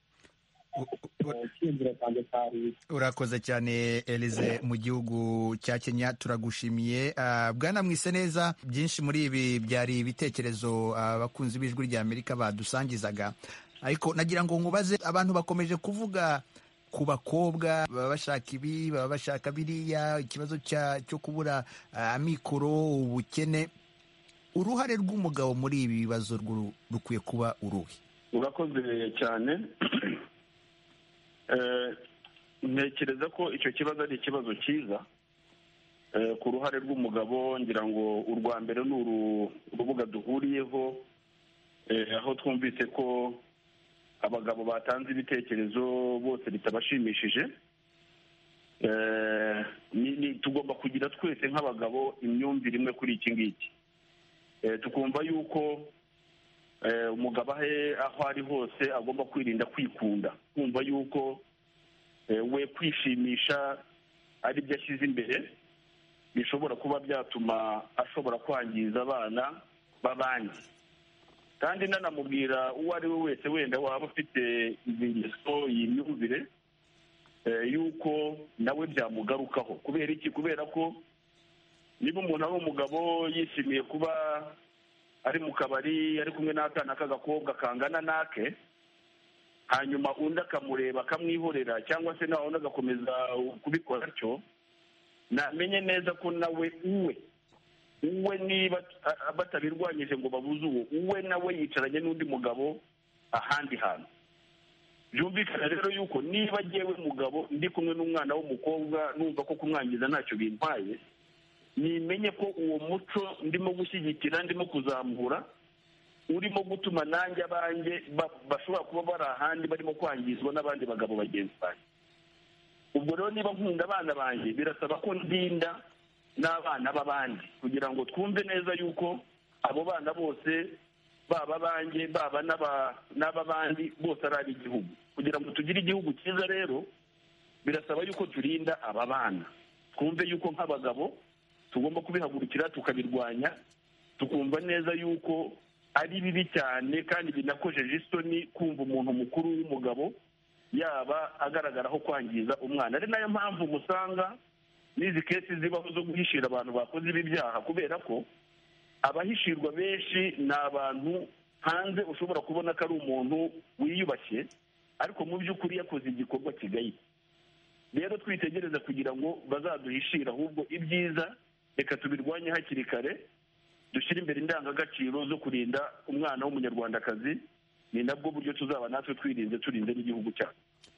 urakoze cyane Elize mu gihugu cya Kenya turagushimiye bwana mwise neza byinshi muri ibi byari ibitekerezo abakunzi b'ijwi rya Amerika badusangizaga ariko nagira ngo nkubaze abantu bakomeje kuvuga ku bakobwa baba bashaka ibi baba bashaka biriya ikibazo cyo kubura amikoro ubukene uruhare rw'umugabo muri ibi bibazo rukwiye kuba uruhe urakoze cyane ntekereza ko icyo kibazo ari ikibazo cyiza ku ruhare rw'umugabo ngira ngo urwa mbere ni urubuga duhuriyeho aho twumvise ko abagabo batanze ibitekerezo bose bitabashimishije tugomba kugira twese nk'abagabo imyumvire imwe kuri iki ngiki tukumva yuko umugabo ahe aho ari hose agomba kwirinda kwikunda kumva yuko we kwishimisha ari byo ashyize imbere bishobora kuba byatuma ashobora kwangiza abana b'abandi kandi nanamubwira uwo ari we wese wenda waba ufite ingeso iyi myumvire yuko nawe byamugarukaho kubera iki kubera ko niba umuntu ari umugabo yishimiye kuba ari mu kabari ari kumwe n'akana k'agakobwa kangana n'ake hanyuma undi akamureba akamwihorera cyangwa se nawe undi agakomeza kubikora atyo namenye neza ko nawe uwe uwe niba batabirwanyije ngo babuze uwo uwe nawe yicaranye n'undi mugabo ahandi hantu byumvikana rero yuko niba agiyewe mugabo ndi kumwe n'umwana w'umukobwa numva ko kumwangiza ntacyo bintwaye nimenye ko uwo muco ndimo gushyigikira ndimo kuzamura urimo gutuma nanjye abanjye bashobora kuba bari ahandi barimo kwangizwa n'abandi bagabo bagenzi banjye ubwo rero niba nkunda abana banjye birasaba ko ndinda n'abana b'abandi, kugira ngo twumve neza yuko abo bana bose baba abanjye baba n'ab'abandi bose ari ab'igihugu. Kugira ngo tugire igihugu cyiza rero birasaba yuko turinda aba bana, twumve yuko nk'abagabo tugomba kubihagurukira tukabirwanya, tukumva neza yuko ari bibi cyane kandi binakojeje isoni kumva umuntu mukuru w'umugabo yaba agaragaraho kwangiza umwana. Ari nayo mpamvu musanga n'izi kesi zibaho zo guhishira abantu bakoze ibi byaha, kubera ko abahishirwa benshi ni abantu hanze ushobora kubona ko ari umuntu wiyubashye, ariko mu by'ukuri yakoze igikorwa kigaye. Rero twitegereza kugira ngo bazaduhishire, ahubwo ibyiza reka tubirwanye hakiri kare, dushyire imbere indangagaciro zo kurinda umwana w'umunyarwandakazi. Ni nabwo buryo tuzaba natwe twirinze turinze n'igihugu cyacu.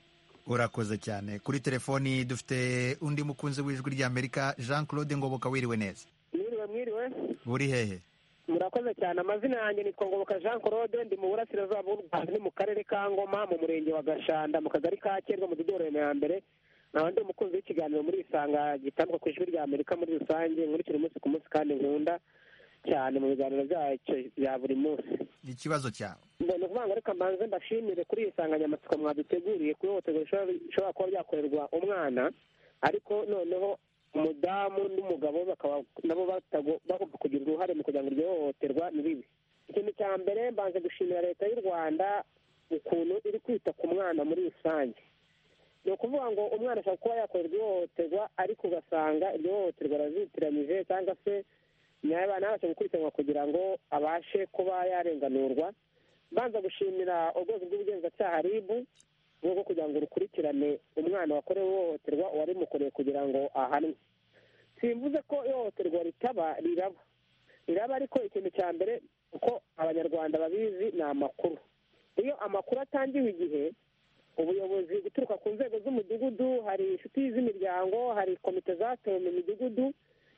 Urakoze cyane. Kuri telefoni dufite undi mukunzi w'ijwi ry'Amerika, Jean Claude Ngoboka. Wiriwe neza? Mwiriwe mwiriwe. Uri hehe? Murakoze cyane. Amazina yanjye nitwa Ngoboka Jean Claude, ndi mu burasirazuba bw'u Rwanda, ni mu karere ka Ngoma, mu murenge wa Gashanda, mu kagari ka Kerwa, mu Dodoreme ya mbere. Naho ndi umukunzi w'ikiganiro muri Isanga gitambuka ku ijwi ry'Amerika muri rusange, nkurikira umunsi ku munsi kandi nkunda cyane mu biganiro byacyo bya buri munsi. Ikibazo cyawe? Mbona kuvuga ngo reka mbanze mbashimire kuri iyi nsanganyamatsiko mwaduteguriye ku ihohoterwa rishobora kuba ryakorerwa umwana, ariko noneho umudamu n'umugabo bakaba nabo bagomba kugira uruhare mu kugira ngo iryo hohoterwa ni ribi. Ikintu cya mbere mbanze gushimira leta y'u Rwanda ukuntu iri kwita ku mwana muri rusange. Ni ukuvuga ngo umwana ashobora kuba yakorerwa ihohoterwa, ariko ugasanga iryo hohoterwa arazitiranyije cyangwa se nyabana nabasha gukurikiranwa kugira ngo abashe kuba yarenganurwa. Banza gushimira urwego rw'ubugenzacyaha R I B rwo kugira ngo rukurikirane umwana wakorewe ihohoterwa uwarimukoreye kugira ngo ahanwe. Simvuze ko ihohoterwa ritaba, riraba riraba ariko ikintu cya mbere uko abanyarwanda babizi ni amakuru. Iyo amakuru atangiwe igihe, ubuyobozi guturuka ku nzego z'umudugudu, hari inshuti z'imiryango, hari komite zatowe mu midugudu,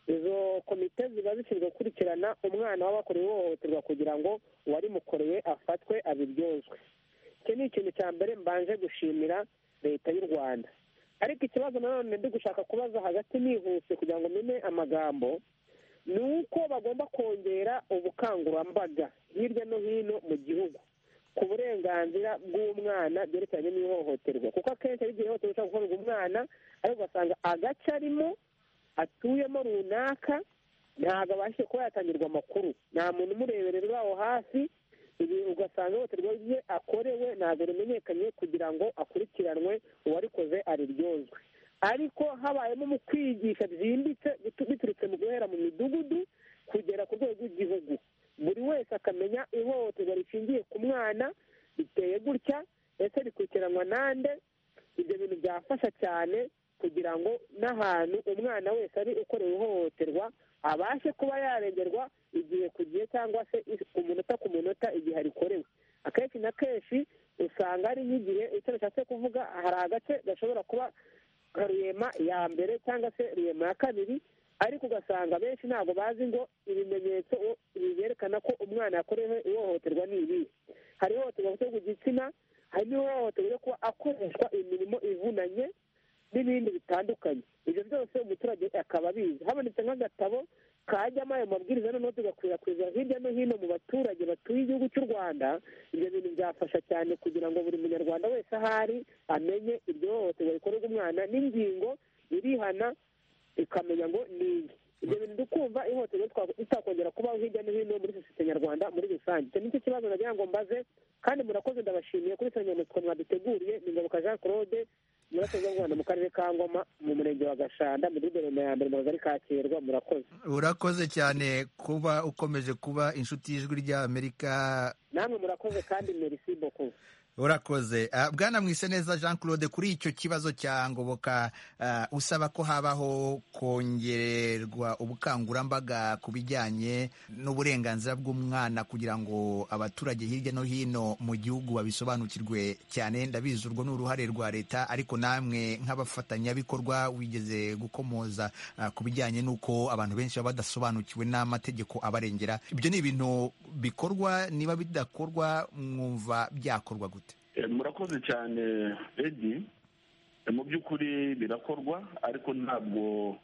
izo komite ziba zishinzwe gukurikirana umwana w'abakorewe ihohoterwa kugira ngo uwarimukoreye afatwe abiryozwe. Icyo ni ikintu cya mbere mbanje gushimira leta y'u Rwanda. Ariko ikibazo nanone ndi gushaka kubaza hagati nihuse kugira ngo mene amagambo, ni uko bagomba kongera ubukangurambaga hirya no hino mu gihugu ku burenganzira bw'umwana byerekeranye n'ihohoterwa, kuko akenshi ari igihe ihohoterwa rishobora gukorerwa umwana, ariko ugasanga agace arimo atuyemo runaka ntabwo abashije kuba yatangirwa amakuru, nta muntu umureberera aho hafi, ibi ugasanga ihohoterwa rye akorewe ntabwo rimenyekanye kugira ngo akurikiranwe uwarikoze ariryozwe. Ariko habayemo mu kwigisha byimbitse biturutse mu guhera mu midugudu kugera ku rwego rw'igihugu, buri wese akamenya ihohoterwa rishingiye ku mwana riteye gutya, ese rikurikiranwa nande. Ibyo bintu byafasha cyane kugira ngo n'ahantu umwana wese ari ukorewe ihohoterwa abashe kuba yarengerwa igihe ku gihe, cyangwa se ku munota ku munota igihe arikorewe. Akenshi na kenshi usanga ari nk'igihe icyo bishatse kuvuga, hari agace gashobora kuba nka Ruyema ya mbere cyangwa se Ruyema ya kabiri, ariko ugasanga benshi ntabwo bazi ngo ibimenyetso byerekana ko umwana yakorewe ihohoterwa ni ibi. Hari ihohoterwa ryo ku gitsina, hari n'ihohoterwa ryo kuba akoreshwa imirimo ivunanye n'ibindi bitandukanye. Ibyo byose umuturage akaba abizi. Habonetse nk'agatabo kajyamo ayo mabwiriza noneho tugakwirakwiza hirya no hino mu baturage batuye igihugu cy'u Rwanda, ibyo bintu byafasha cyane kugira ngo buri munyarwanda wese ahari amenye iryo hohoterwa rikorerwa umwana n'ingingo irihana, ikamenya ngo ni iyi. Ibyo bintu dukumva ihohoterwa ritakongera kubaho hirya no hino muri sosiyete nyarwanda muri rusange. Icyo nicyo kibazo nagira ngo mbaze, kandi murakoze, ndabashimiye kuri insanganyamatsiko mwaduteguriye. Ni Ngoboka Jean Claude, murasabwa Rwanda, mu karere ka Ngoma, mu murenge wa Gashanda, mu Dodoreme ya mbere, mu kagari ka Kerwa. Murakoze. Urakoze cyane kuba ukomeje kuba inshuti y'ijwi ry'Amerika. Namwe murakoze kandi merci beaucoup. Urakoze. Uh, Bwana Mwiseneza Jean Claude, kuri icyo kibazo cya Ngoboka, uh, usaba ko habaho kongererwa ubukangurambaga ku bijyanye n'uburenganzira bw'umwana kugira ngo abaturage hirya no hino mu gihugu babisobanukirwe cyane. Ndabizi urwo ni uruhare rwa leta, ariko namwe nk'abafatanyabikorwa wigeze gukomoza uh, ku bijyanye n'uko abantu benshi baba badasobanukiwe n'amategeko abarengera. Ibyo ni ibintu bikorwa, niba bidakorwa mwumva byakorwa gute? Murakoze cyane Edi. Mu by'ukuri birakorwa, ariko ntabwo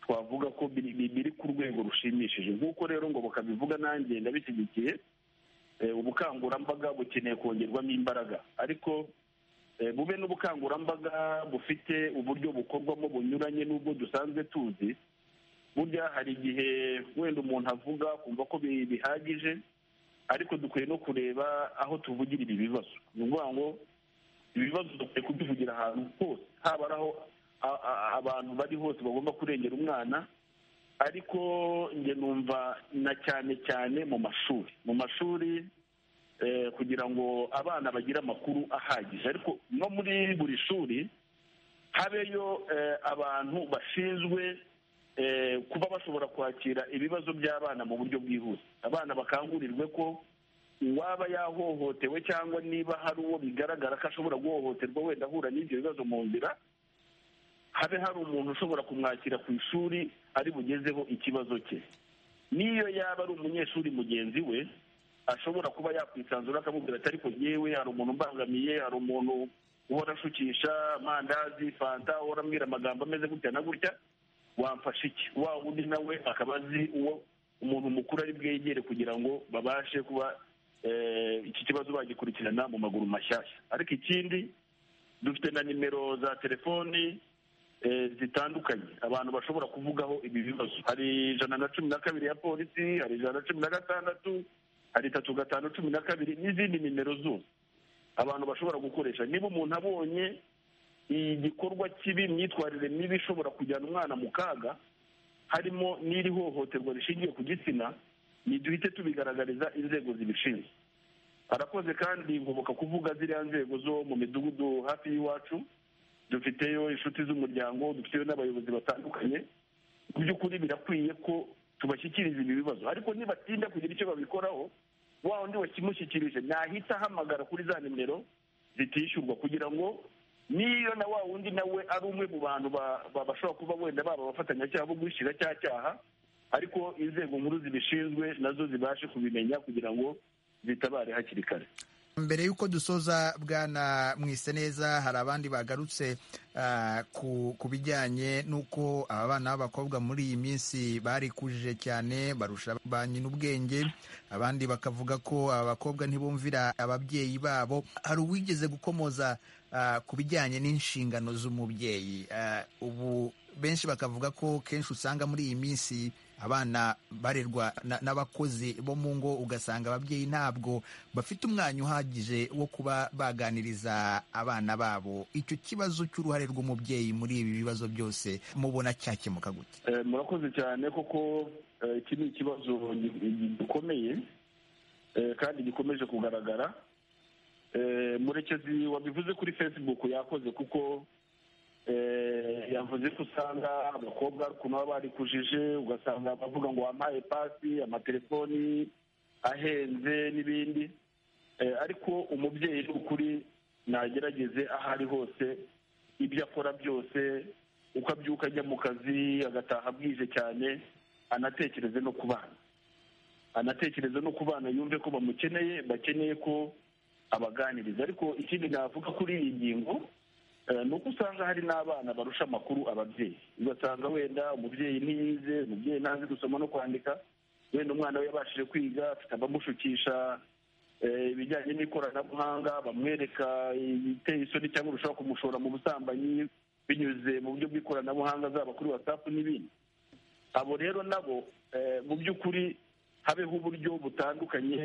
twavuga ko biri ku rwego rushimishije. nk'uko rero ngo bakabivuga nanjye ndabishyigikiye, ubukangurambaga bukeneye kongerwamo imbaraga, ariko bube n'ubukangurambaga bufite uburyo bukorwamo bunyuranye n'ubwo dusanzwe tuzi. burya hari igihe wenda umuntu avuga kumva ko bihagije, ariko dukwiye no kureba aho tuvugira ibi bibazo. ni ukuvuga ngo ibibazo dukwiye kubivugira ahantu hose, haba ari aho abantu bari hose bagomba kurengera umwana, ariko njye numva na cyane cyane mu mashuri mu mashuri kugira ngo abana bagire amakuru ahagije, ariko no muri buri shuri habeyo abantu bashinzwe kuba bashobora kwakira ibibazo by'abana mu buryo bwihuse. abana bakangurirwe ko uwaba yahohotewe cyangwa niba hari uwo bigaragara ko ashobora guhohoterwa wenda ahura n'ibyo bibazo mu nzira, habe hari umuntu ushobora kumwakira ku ishuri ari bugezeho ikibazo cye. n'iyo yaba ari umunyeshuri mugenzi we ashobora kuba yakwisanzura akamubwira ati ariko yewe hari umuntu mbangamiye, hari umuntu uhora ashukisha amandazi, fanta, uhora ambwira amagambo ameze gutya na gutya, wamfasha iki? wa wundi nawe akaba azi uwo umuntu mukuru ari bwegere kugira ngo babashe kuba iki kibazo bagikurikirana mu maguru mashyashya. ariko ikindi, dufite na nimero za telefoni zitandukanye abantu bashobora kuvugaho ibi bibazo. hari ijana na cumi na kabiri ya polisi, hari ijana na cumi na gatandatu, hari itatu gatanu cumi na kabiri, n'izindi nimero zose abantu bashobora gukoresha. niba umuntu abonye igikorwa kibi, imyitwarire mibi ishobora kujyana umwana mu kaga, harimo n'iri hohoterwa rishingiye ku gitsina, niduhite tubigaragariza inzego zibishinzwe. arakoze kandi ngoboka kuvuga ziriya nzego zo mu midugudu hafi y'iwacu, dufiteyo inshuti z'umuryango, dufiteyo n'abayobozi batandukanye. mu by'ukuri birakwiye ko tubashyikiriza ibi bibazo, ariko nibatinda kugira icyo babikoraho, wa undi wakimushyikirije nahita ahamagara kuri za nimero zitishyurwa, kugira ngo niyo na wa wundi nawe ari umwe mu bantu bashobora kuba wenda baba abafatanyacyaha bo guhishyira cya cyaha, ariko inzego nkuru zibishinzwe nazo zibashe kubimenya kugira ngo zitabare hakiri kare. Mbere y'uko dusoza, Bwana Mwiseneza, hari abandi bagarutse uh, ku, ku bijyanye n'uko aba bana b'abakobwa muri iyi minsi barikujije cyane, barusha ba nyina ubwenge. Abandi bakavuga ko aba bakobwa ntibumvira ababyeyi babo. Hari uwigeze gukomoza uh, ku bijyanye n'inshingano z'umubyeyi. Uh, ubu benshi bakavuga ko kenshi usanga muri iyi minsi abana barerwa n'abakozi bo mu ngo, ugasanga ababyeyi ntabwo bafite umwanya uhagije wo kuba baganiriza abana babo. Icyo kibazo cy'uruhare rw'umubyeyi muri ibi bibazo byose mubona cyakemuka gute? Murakoze cyane, koko iki ni ikibazo gikomeye kandi gikomeje kugaragara. Murekezi wabivuze kuri Facebook yakoze, kuko yavuze ko usanga abakobwa ukuntu baba barikujije, ugasanga bavuga ngo wampaye pasi, amatelefoni ahenze n'ibindi. ariko umubyeyi n'ukuri nagerageze aho ari hose, ibyo akora byose, uko abyuka ajya mu kazi agataha bwije cyane, anatekereze no ku bana anatekereze no ku bana yumve ko bamukeneye, bakeneye ko abaganiriza. ariko ikindi navuga kuri iyi ngingo ni uko usanga hari n'abana barusha amakuru ababyeyi. ugasanga wenda umubyeyi ntiyize, umubyeyi ntazi gusoma no kwandika, wenda umwana we yabashije kwiga, afite abamushukisha ibijyanye n'ikoranabuhanga, bamwereka ibiteye isoni cyangwa ushobora kumushora mu busambanyi binyuze mu buryo bw'ikoranabuhanga, zaba kuri WhatsApp n'ibindi. abo rero nabo mu by'ukuri habeho uburyo butandukanye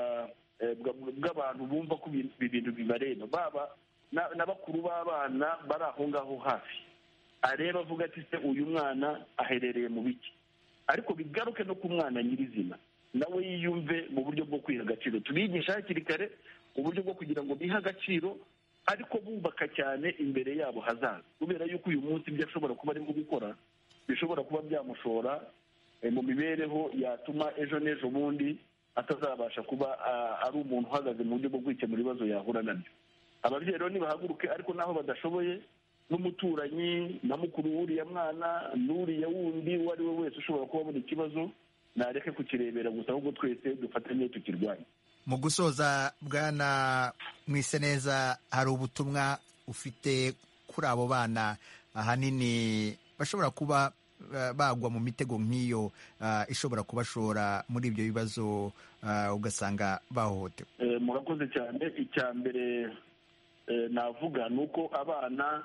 bw'abantu bumva ko ibi bintu bibareba, baba n'abakuru b'abana bari aho ngaho hafi, areba avuga ati se uyu mwana aherereye mu biki. ariko bigaruke no ku mwana nyirizina, nawe yiyumve mu buryo bwo kwiha agaciro. tubigisha hakiri kare uburyo bwo kugira ngo bihe agaciro, ariko bubaka cyane imbere yabo hazaza, kubera yuko uyu munsi ibyo ashobora kuba arimo gukora bishobora kuba byamushora mu mibereho yatuma ejo n'ejo bundi atazabasha kuba ari umuntu uhagaze mu buryo bwo kwikemura ibibazo yahura nabyo. ababyeyi rero nibahaguruke, ariko naho badashoboye, n'umuturanyi na mukuru w'uriya mwana n'uriya wundi uwo ari we wese ushobora kuba abona ikibazo, nareke kukirebera gusa, ahubwo twese dufatanye tukirwanya. Mu gusoza, Bwana Mwiseneza, hari ubutumwa ufite kuri abo bana ahanini bashobora kuba uh, bagwa mu mitego nk'iyo uh, ishobora kubashora muri ibyo bibazo uh, ugasanga bahohotewe? Eh, murakoze cyane. Icya mbere eh, navuga ni uko abana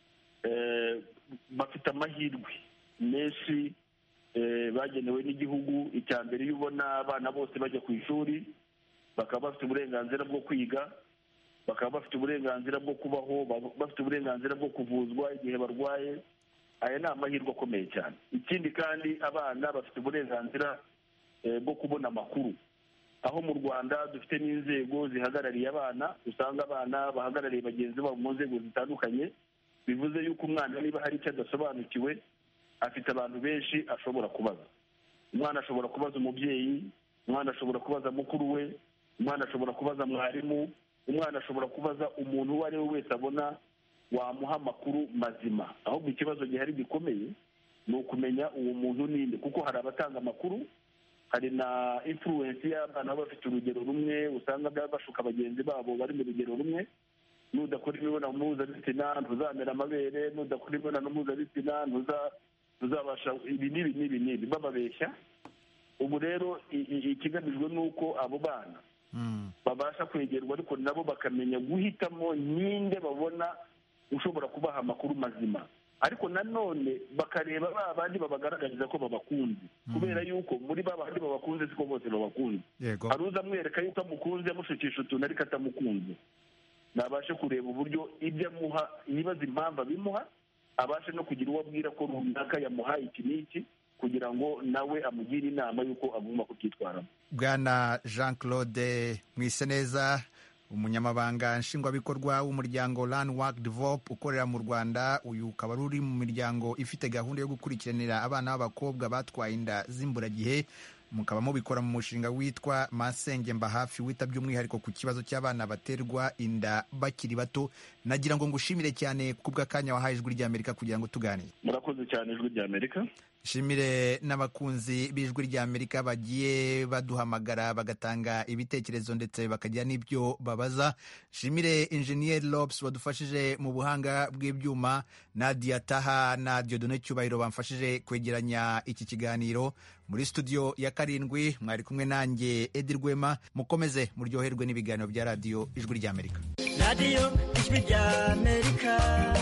eh, bafite amahirwe menshi eh, bagenewe n'igihugu. Icya mbere iyo ubona abana bose bajya ku ishuri bakaba bafite uburenganzira bwo kwiga, bakaba bafite uburenganzira bwo kubaho, bafite uburenganzira bwo kuvuzwa igihe barwaye. Aya ni amahirwe akomeye cyane. Ikindi kandi abana bafite uburenganzira bwo kubona amakuru. Aho mu Rwanda dufite n'inzego zihagarariye abana, usanga abana bahagarariye bagenzi babo mu nzego zitandukanye. Bivuze yuko umwana niba hari icyo adasobanukiwe, afite abantu benshi ashobora kubaza. Umwana ashobora kubaza umubyeyi, umwana ashobora kubaza mukuru we, umwana ashobora kubaza mwarimu, umwana ashobora kubaza umuntu uwo ari we wese abona wamuha amakuru mazima. Ahubwo ikibazo gihari gikomeye ni ukumenya uwo muntu ninde, kuko hari abatanga amakuru, hari na influence y'abana bafite urugero rumwe, usanga bashuka bagenzi babo bari mu rugero rumwe. Nudakora imibonano mpuzabitsina ntuzamera amabere, nudakora imibonano mpuzabitsina ntuzabasha ibi n'ibi n'ibi n'ibi, bababeshya. Ubu rero ikigamijwe ni uko abo bana babasha kwegerwa, ariko nabo bakamenya guhitamo ninde babona ushobora kubaha amakuru mazima. Ariko nanone bakareba ba bandi babagaragariza ko babakunze, kubera yuko muri ba bandi babakunze siko bose babakunze. Hari uza amwereka yuko amukunze, amushukisha utuntu ariko atamukunze. Nabashe kureba uburyo ibyo amuha, yibaza impamvu abimuha, abashe no kugira uwo abwira ko runaka yamuhaye iki n'iki, kugira ngo nawe amugire inama y'uko agomba kubyitwaramo. Bwana Jean Claude Mwiseneza, umunyamabanga nshingwabikorwa w'umuryango Learn Work Develop ukorera mu Rwanda, uyu ukaba uri mu miryango ifite gahunda yo gukurikiranira abana b'abakobwa batwaye inda z'imburagihe, mukaba mubikora mu mushinga witwa Masenge Mba Hafi, wita by'umwihariko ku kibazo cy'abana baterwa inda bakiri bato. Nagira ngo ngushimire cyane kubw'akanya wahaye Ijwi ry'Amerika kugira ngo tuganire. Murakoze cyane Ijwi ry'Amerika. Shimire n'abakunzi b'Ijwi ry'Amerika bagiye baduhamagara bagatanga ibitekerezo ndetse bakagira n'ibyo babaza. Shimire Engineer Lopes wadufashije mu buhanga bw'ibyuma, Nadia Taha na Dieudonne Cyubahiro bamfashije kwegeranya iki kiganiro. Muri studio ya karindwi mwari kumwe nanjye Edi Rwema. Mukomeze muryoherwe n'ibiganiro bya radio Ijwi ry'Amerika. Radio Ijwi ry'Amerika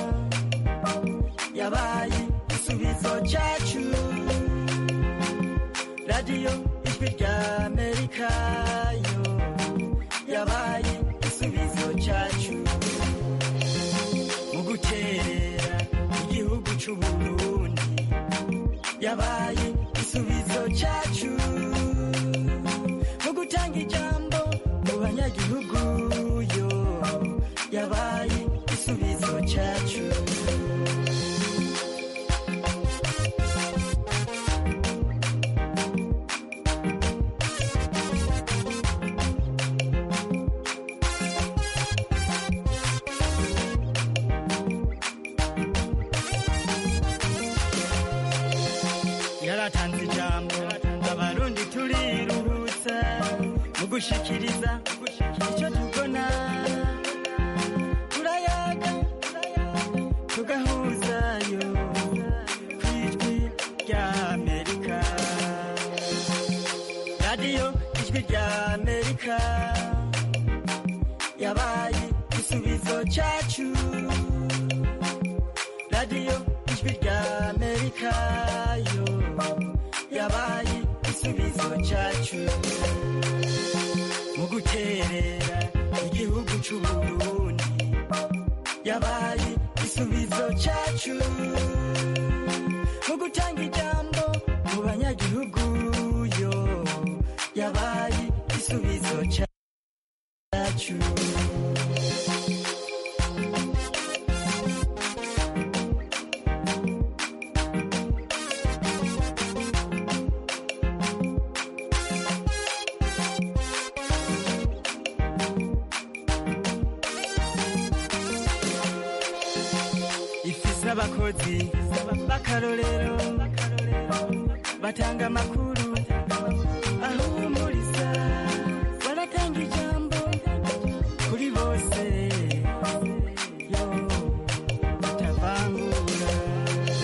yabaye igisubizo cyacu. Radio Ijwi ry'Amerika yo yabaye igisubizo cyacu, mu gukerera igihugu cy'u Burundi yabaye igisubizo cyacu, mu gutanga ijambo mu banyagihugu yo yabaye igisubizo cyacu. Yaratanze ijambo abarundi turiruhutsa, mu gushikiriza icyo tubona, turayaga tugahuzayo ku Ijwi ry'Amerika. Radio Ijwi ry'Amerika yabaye igisubizo cyacu. Radio Ijwi ry'Amerika yo yabaye igisubizo cyacu, mu guterera igihugu cy'u Burundi yabaye igisubizo cyacu, mu gutanga ijambo mu banyagihugu yo yabaye igisubizo cyacu. Abakozi b'akarorero batanga amakuru